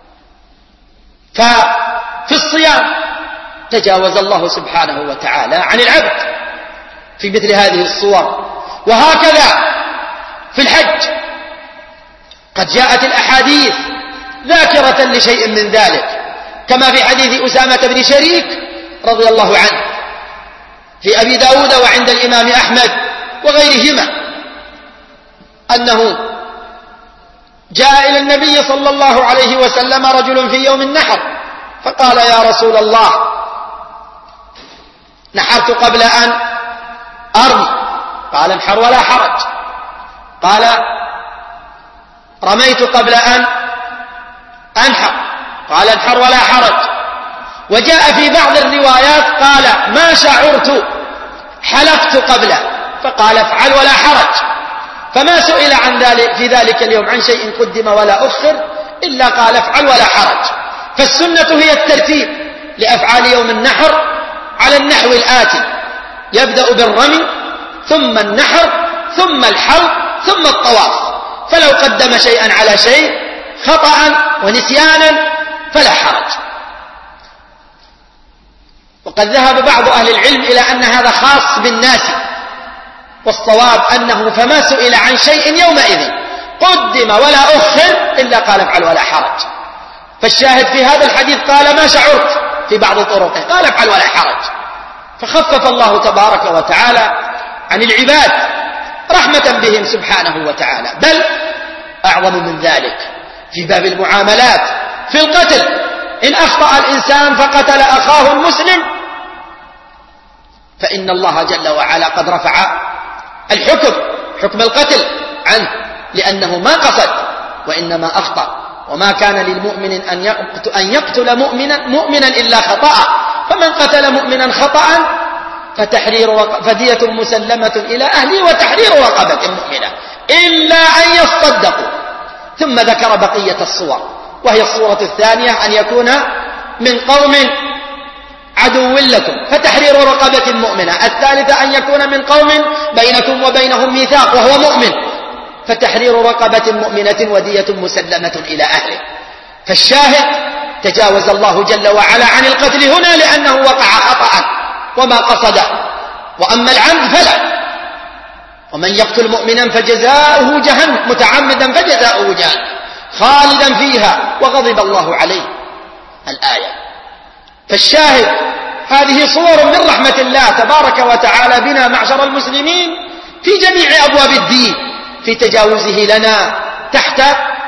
ففي الصيام تجاوز الله سبحانه وتعالى عن العبد في مثل هذه الصور. وهكذا في الحج قد جاءت الأحاديث ذاكرة لشيء من ذلك، كما في حديث أسامة بن شريك رضي الله عنه في أبي داود وعند الإمام أحمد وغيرهما، أنه جاء إلى النبي صلى الله عليه وسلم رجل في يوم النحر فقال: يا رسول الله، نحرت قبل أن أرمي. قال: انحر ولا حرج. قال: رميت قبل أن أنحر. قال: انحر ولا حرج. وجاء في بعض الروايات قال: ما شعرت، حلفت قبله. فقال: افعل ولا حرج. فما سئل عن ذلك في ذلك اليوم عن شيء قدم ولا أخر إلا قال: افعل ولا حرج. فالسنة هي الترتيب لأفعال يوم النحر على النحو الآتي: يبدأ بالرمي ثم النحر ثم الحلق ثم الطواف. فلو قدم شيئا على شيء خطأ ونسيانا فلا حرج. وقد ذهب بعض أهل العلم إلى أن هذا خاص بالناس، والصواب أنه فما سئل عن شيء يومئذ قدم ولا أخر إلا قال: افعل ولا حرج. فالشاهد في هذا الحديث قال: ما شعرت في بعض طرقه، قال: افعل ولا حرج. فخفف الله تبارك وتعالى عن العباد رحمة بهم سبحانه وتعالى. بل أعظم من ذلك في باب المعاملات في القتل: إن أخطأ الإنسان فقتل أخاه المسلم فإن الله جل وعلا قد رفع الحكم، حكم القتل عنه، لأنه ما قصد وإنما أخطأ. وما كان للمؤمن أن يقتل مؤمنا, مؤمنا إلا خطأ، فمن قتل مؤمنا خطأ فتحرير فدية مسلمة إلى أهله وتحرير رقبة مؤمنة إلا أن يصدقوا. ثم ذكر بقية الصور، وهي الصورة الثانية أن يكون من قوم عدو لكم فتحرير رقبة مؤمنة. الثالثة أن يكون من قوم بينكم وبينهم ميثاق وهو مؤمن فتحرير رقبة مؤمنة ودية مسلمة إلى أهله. فالشاهد تجاوز الله جل وعلا عن القتل هنا لأنه وقع خطأ وما قصده. وأما العمد فلا، ومن يقتل مؤمنا فجزاؤه جهنم متعمدا فجزاؤه جهنم خالدا فيها وغضب الله عليه الآية. فالشاهد هذه صور من رحمة الله تبارك وتعالى بنا معشر المسلمين في جميع أبواب الدين، في تجاوزه لنا تحت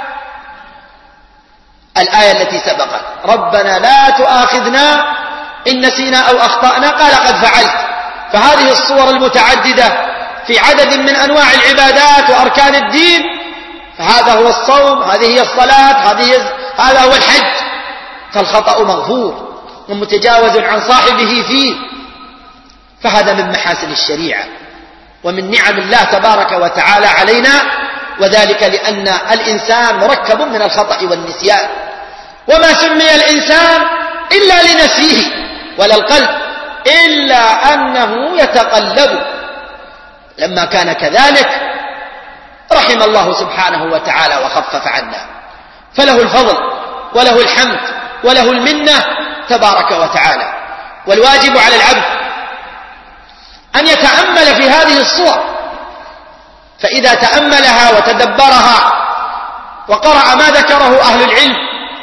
الآية التي سبقت: ربنا لا تؤاخذنا إن نسينا أو أخطأنا، قال قد فعلت. فهذه الصور المتعددة في عدد من أنواع العبادات وأركان الدين هذا هو الصوم، هذه هي الصلاة، هذه هذا هو الحج، فالخطأ مغفور ومتجاوز عن صاحبه فيه. فهذا من محاسن الشريعة ومن نعم الله تبارك وتعالى علينا، وذلك لأن الإنسان مركب من الخطأ والنسيان، وما سمي الإنسان إلا لنسيه ولا القلب، إلا أنه يتقلب. لما كان كذلك رحم الله سبحانه وتعالى وخفف عنا، فله الفضل وله الحمد وله المنة تبارك وتعالى. والواجب على العبد أن يتأمل في هذه الصور، فإذا تأملها وتدبرها وقرأ ما ذكره أهل العلم،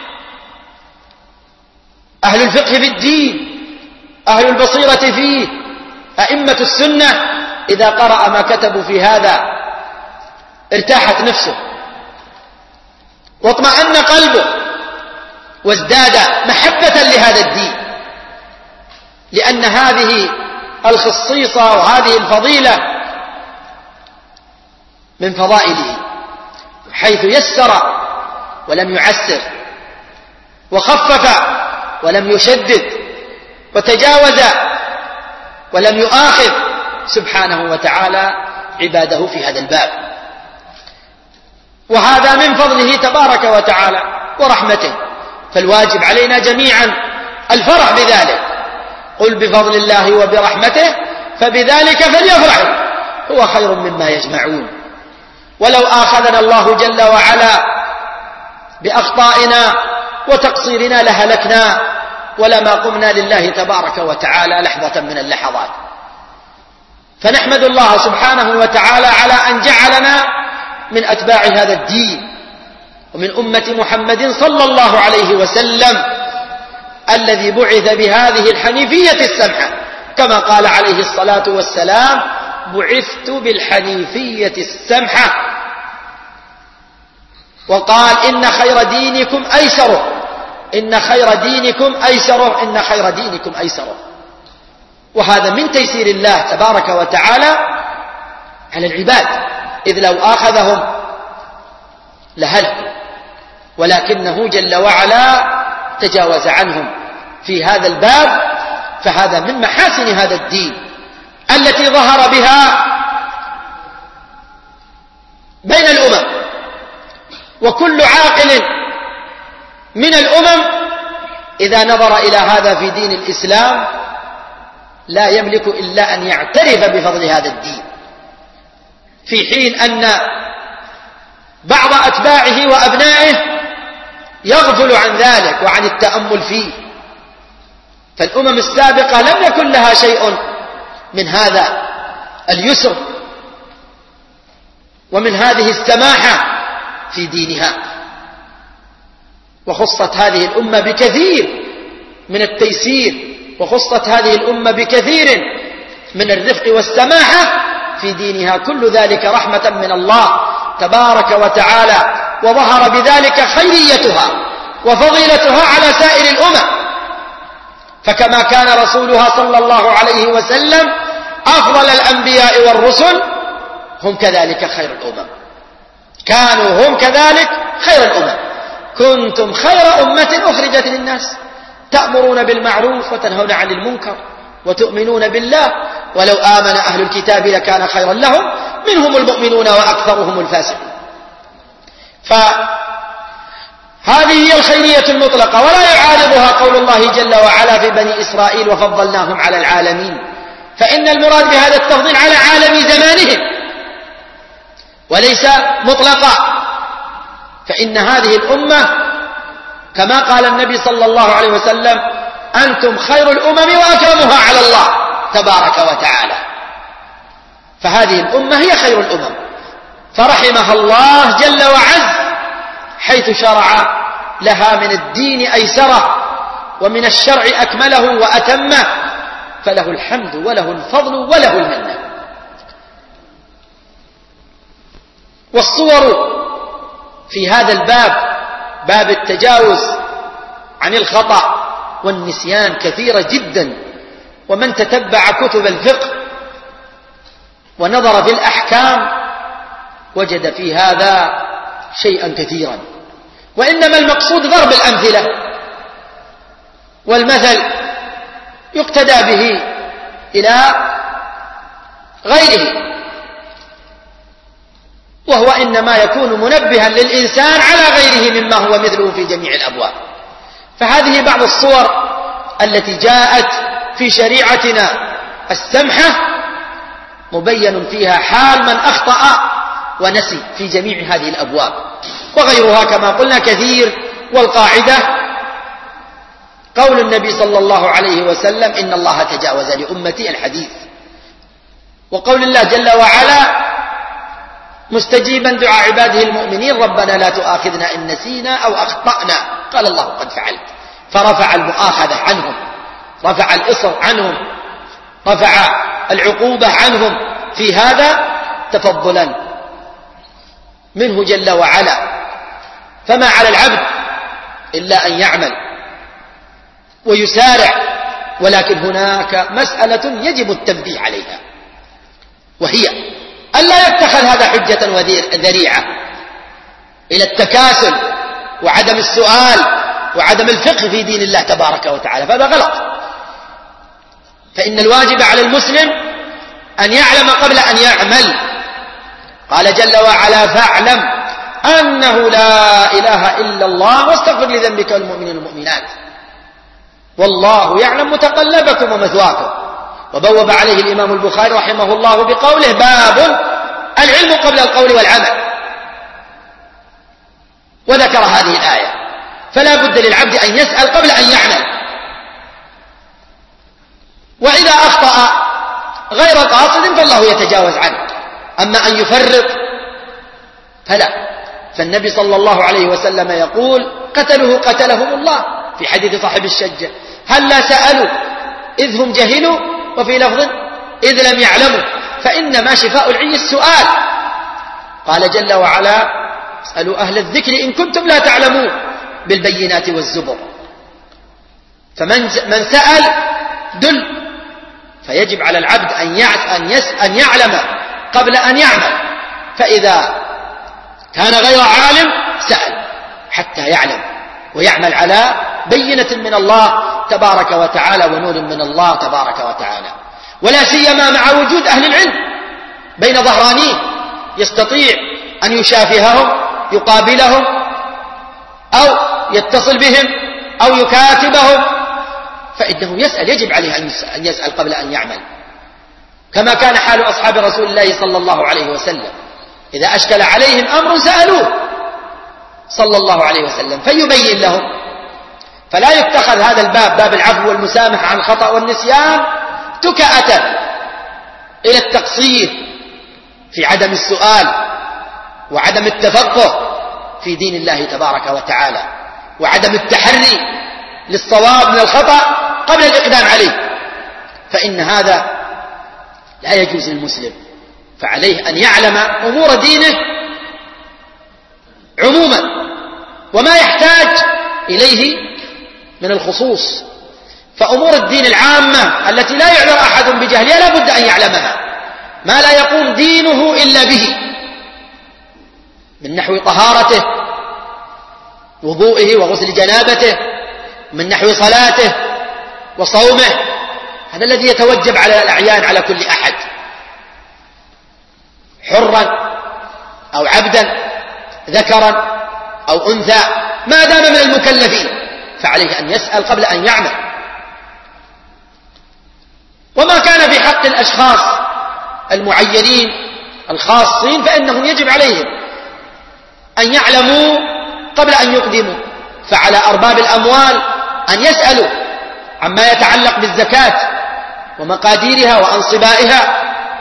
أهل الفقه في الدين، أهل البصيرة فيه، أئمة السنة، إذا قرأ ما كتبوا في هذا ارتاحت نفسه واطمأن قلبه وازداد محبة لهذا الدين، لأن هذه الخصيصة وهذه الفضيلة من فضائله، حيث يسر ولم يعسر، وخفف ولم يشدد، وتجاوز ولم يؤاخذ سبحانه وتعالى عباده في هذا الباب. وهذا من فضله تبارك وتعالى ورحمته، فالواجب علينا جميعا الفرح بذلك. قل بفضل الله وبرحمته فبذلك فليفرحوا هو خير مما يجمعون. ولو آخذنا الله جل وعلا بأخطائنا وتقصيرنا لهلكنا، ولما قمنا لله تبارك وتعالى لحظة من اللحظات. فنحمد الله سبحانه وتعالى على أن جعلنا من أتباع هذا الدين ومن أمة محمد صلى الله عليه وسلم الذي بعث بهذه الحنيفية السمحة، كما قال عليه الصلاة والسلام: بعثت بالحنيفية السمحة. وقال: إن خير دينكم أيسره، إن خير دينكم أيسره، إن خير دينكم أيسره. وهذا من تيسير الله تبارك وتعالى على العباد، إذ لو آخذهم لهلكوا، ولكنه جل وعلا تجاوز عنهم في هذا الباب. فهذا من محاسن هذا الدين التي ظهر بها بين الأمم، وكل عاقل من الأمم إذا نظر إلى هذا في دين الإسلام لا يملك إلا أن يعترف بفضل هذا الدين، في حين أن بعض أتباعه وأبنائه يغفل عن ذلك وعن التأمل فيه. فالأمم السابقة لم يكن لها شيء من هذا اليسر ومن هذه السماحة في دينها، وخصت هذه الأمة بكثير من التيسير، وخصت هذه الأمة بكثير من الرفق والسماحة في دينها. كل ذلك رحمة من الله تبارك وتعالى، وظهر بذلك خيريتها وفضيلتها على سائر الأمم. فكما كان رسولها صلى الله عليه وسلم أفضل الأنبياء والرسل، هم كذلك خير الأمم، كانوا هم كذلك خير الأمم. كنتم خير أمة أخرجت للناس تأمرون بالمعروف وتنهون عن المنكر وتؤمنون بالله ولو آمن أهل الكتاب لكان خيرا لهم منهم المؤمنون وأكثرهم الفاسقون. فهذه هي الخيرية المطلقة، ولا يعارضها قول الله جل وعلا في بني إسرائيل: وفضلناهم على العالمين. فإن المراد بهذا التفضيل على عالم زمانهم وليس مطلقا. فإن هذه الأمة كما قال النبي صلى الله عليه وسلم: أنتم خير الأمم وأكرمها على الله تبارك وتعالى. فهذه الأمة هي خير الأمم، فرحمها الله جل وعز حيث شرع لها من الدين أيسره ومن الشرع أكمله وأتمه، فله الحمد وله الفضل وله المنة. والصور في هذا الباب، باب التجاوز عن الخطأ والنسيان، كثيرة جدا. ومن تتبع كتب الفقه ونظر في الأحكام وجد في هذا شيئا كثيرا، وإنما المقصود ضرب الأمثلة، والمثل يقتدى به إلى غيره، وهو إنما يكون منبها للإنسان على غيره مما هو مثله في جميع الأبواب. فهذه بعض الصور التي جاءت في شريعتنا السمحة، مبين فيها حال من أخطأ ونسي في جميع هذه الأبواب، وغيرها كما قلنا كثير. والقاعدة قول النبي صلى الله عليه وسلم: إن الله تجاوز لأمتي الحديث، وقول الله جل وعلا مستجيبا دعاء عباده المؤمنين: ربنا لا تؤاخذنا إن نسينا أو أخطأنا، قال الله قد فعلت، فرفع المؤاخذة عنهم، رفع الإصر عنهم، رفع العقوبة عنهم في هذا تفضلا منه جل وعلا. فما على العبد إلا أن يعمل ويسارع، ولكن هناك مسألة يجب التنبيه عليها، وهي ألا يتخذ هذا حجة وذريعة إلى التكاسل وعدم السؤال وعدم الفقه في دين الله تبارك وتعالى، فهذا غلط. فإن الواجب على المسلم أن يعلم قبل أن يعمل. قال جل وعلا: فاعلم أنه لا إله إلا الله واستغفر لذنبك والمؤمنين والمؤمنات والله يعلم متقلبكم ومثواكم. وبوب عليه الإمام البخاري رحمه الله بقوله: باب العلم قبل القول والعمل، وذكر هذه الآية. فلا بد للعبد أن يسأل قبل أن يعمل، وإذا أخطأ غير قاصد فالله يتجاوز عنه. أما أن يفرط فلا. فالنبي صلى الله عليه وسلم يقول: قتلوه قتلهم الله، في حديث صاحب الشجة: هل لا سألوا إذ هم جهلوا، وفي لفظ: إذ لم يعلموا، فإنما شفاء العي السؤال. قال جل وعلا: اسألوا أهل الذكر إن كنتم لا تعلمون، بالبينات والزبر. فمن من سأل دل. فيجب على العبد أن يعلم قبل أن يعمل، فإذا كان غير عالم سأل حتى يعلم ويعمل على بينة من الله تبارك وتعالى ونور من الله تبارك وتعالى، ولا سيما مع وجود أهل العلم بين ظهرانيه يستطيع أن يشافههم، يقابلهم، أو يتصل بهم، أو يكاتبهم، فإنه يسأل، يجب عليه أن يسأل قبل أن يعمل، كما كان حال أصحاب رسول الله صلى الله عليه وسلم: إذا أشكل عليهم أمر سألوه صلى الله عليه وسلم فيبين لهم. فلا يتخذ هذا الباب، باب العفو والمسامحة عن الخطأ والنسيان، تكأة إلى التقصير في عدم السؤال وعدم التفقه في دين الله تبارك وتعالى، وعدم التحري للصواب من الخطأ قبل الإقدام عليه، فإن هذا لا يجوز للمسلم. فعليه أن يعلم أمور دينه عموما وما يحتاج إليه من الخصوص. فأمور الدين العامة التي لا يعذر أحد بجهلها لا بد أن يعلمها، ما لا يقوم دينه إلا به من نحو طهارته، وضوئه وغسل جنابته، من نحو صلاته وصومه، هذا الذي يتوجب على الأعيان على كل أحد، حرا أو عبدا، ذكرا أو أنثى، ما دام من المكلفين، فعليه أن يسأل قبل أن يعمل. وما كان في حق الأشخاص المعينين الخاصين فإنهم يجب عليهم أن يعلموا قبل أن يقدموا. فعلى أرباب الأموال أن يسألوا عما يتعلق بالزكاة ومقاديرها وأنصبائها،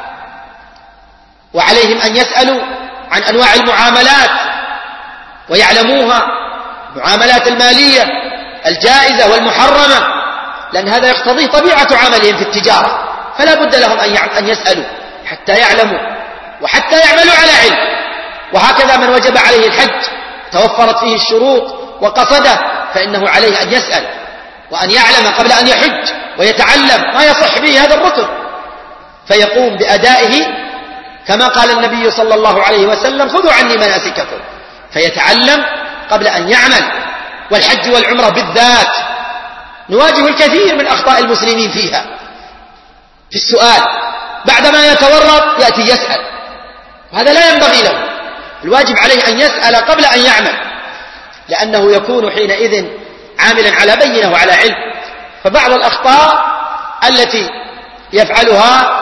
وعليهم أن يسألوا عن أنواع المعاملات ويعلموها، المعاملات المالية الجائزة والمحرمة، لأن هذا يقتضيه طبيعة عملهم في التجارة، فلا بد لهم أن يسألوا حتى يعلموا وحتى يعملوا على علم. وهكذا من وجب عليه الحج توفرت فيه الشروط وقصده، فإنه عليه أن يسأل وأن يعلم قبل أن يحج ويتعلم ما يصح به هذا الركن، فيقوم بأدائه كما قال النبي صلى الله عليه وسلم: خذوا عني مناسككم، فيتعلم قبل أن يعمل. والحج والعمرة بالذات نواجه الكثير من أخطاء المسلمين فيها، في السؤال بعدما يتورط يأتي يسأل، وهذا لا ينبغي له. الواجب عليه أن يسأل قبل أن يعمل، لأنه يكون حينئذ عاملا على بينة وعلى علم. فبعض الأخطاء التي يفعلها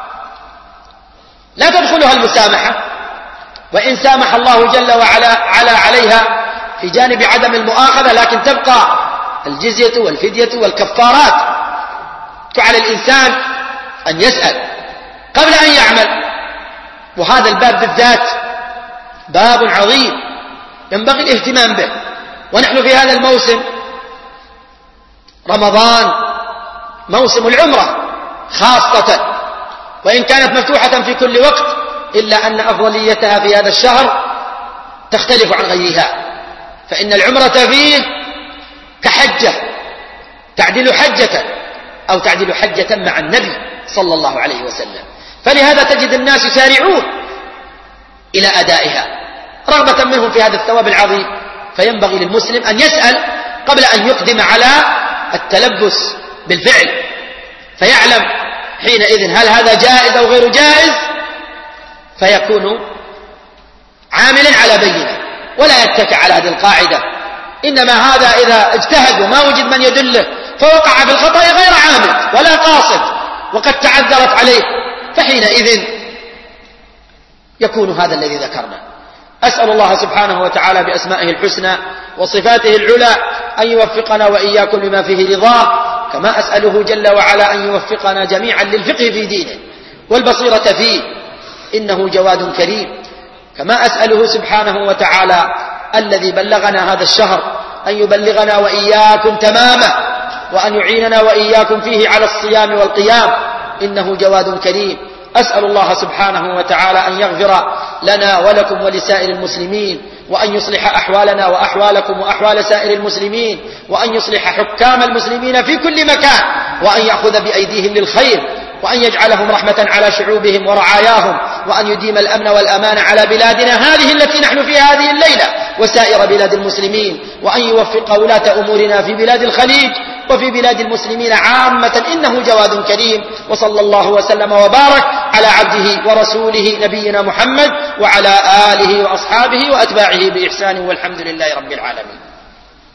لا تدخلها المسامحة، وإن سامح الله جل وعلا على عليها في جانب عدم المؤاخذة، لكن تبقى الجزية والفدية والكفارات. فعلى الإنسان أن يسأل قبل أن يعمل، وهذا الباب بالذات باب عظيم ينبغي الاهتمام به. ونحن في هذا الموسم، رمضان موسم العمرة خاصة، وإن كانت مفتوحة في كل وقت، إلا أن أفضليتها في هذا الشهر تختلف عن غيرها، فإن العمرة فيه كحجة تعدل حجة، أو تعدل حجة مع النبي صلى الله عليه وسلم. فلهذا تجد الناس يسارعون إلى أدائها رغبة منهم في هذا الثواب العظيم. فينبغي للمسلم أن يسأل قبل أن يقدم على التلبس بالفعل، فيعلم حينئذ هل هذا جائز أو غير جائز، فيكون عاملا على بينة ولا يتكئ على هذه القاعدة. إنما هذا إذا اجتهد وما وجد من يدله فوقع في الخطأ غير عامد ولا قاصد وقد تعذرت عليه، فحينئذ يكون هذا الذي ذكرنا. أسأل الله سبحانه وتعالى بأسمائه الحسنى وصفاته العلى أن يوفقنا وإياكم لما فيه رضاه، كما أسأله جل وعلا أن يوفقنا جميعا للفقه في دينه والبصيرة فيه، إنه جواد كريم. كما أسأله سبحانه وتعالى الذي بلغنا هذا الشهر أن يبلغنا وإياكم تمامه، وأن يعيننا وإياكم فيه على الصيام والقيام، إنه جواد كريم. أسأل الله سبحانه وتعالى أن يغفر لنا ولكم ولسائر المسلمين، وأن يصلح أحوالنا وأحوالكم وأحوال سائر المسلمين، وأن يصلح حكام المسلمين في كل مكان، وأن يأخذ بأيديهم للخير، وأن يجعلهم رحمة على شعوبهم ورعاياهم، وأن يديم الأمن والأمان على بلادنا هذه التي نحن فيها هذه الليلة وسائر بلاد المسلمين، وأن يوفق ولاة أمورنا في بلاد الخليج وفي بلاد المسلمين عامة، إنه جواد كريم. وصلى الله وسلم وبارك على عبده ورسوله نبينا محمد وعلى آله وأصحابه وأتباعه بإحسان، والحمد لله رب العالمين.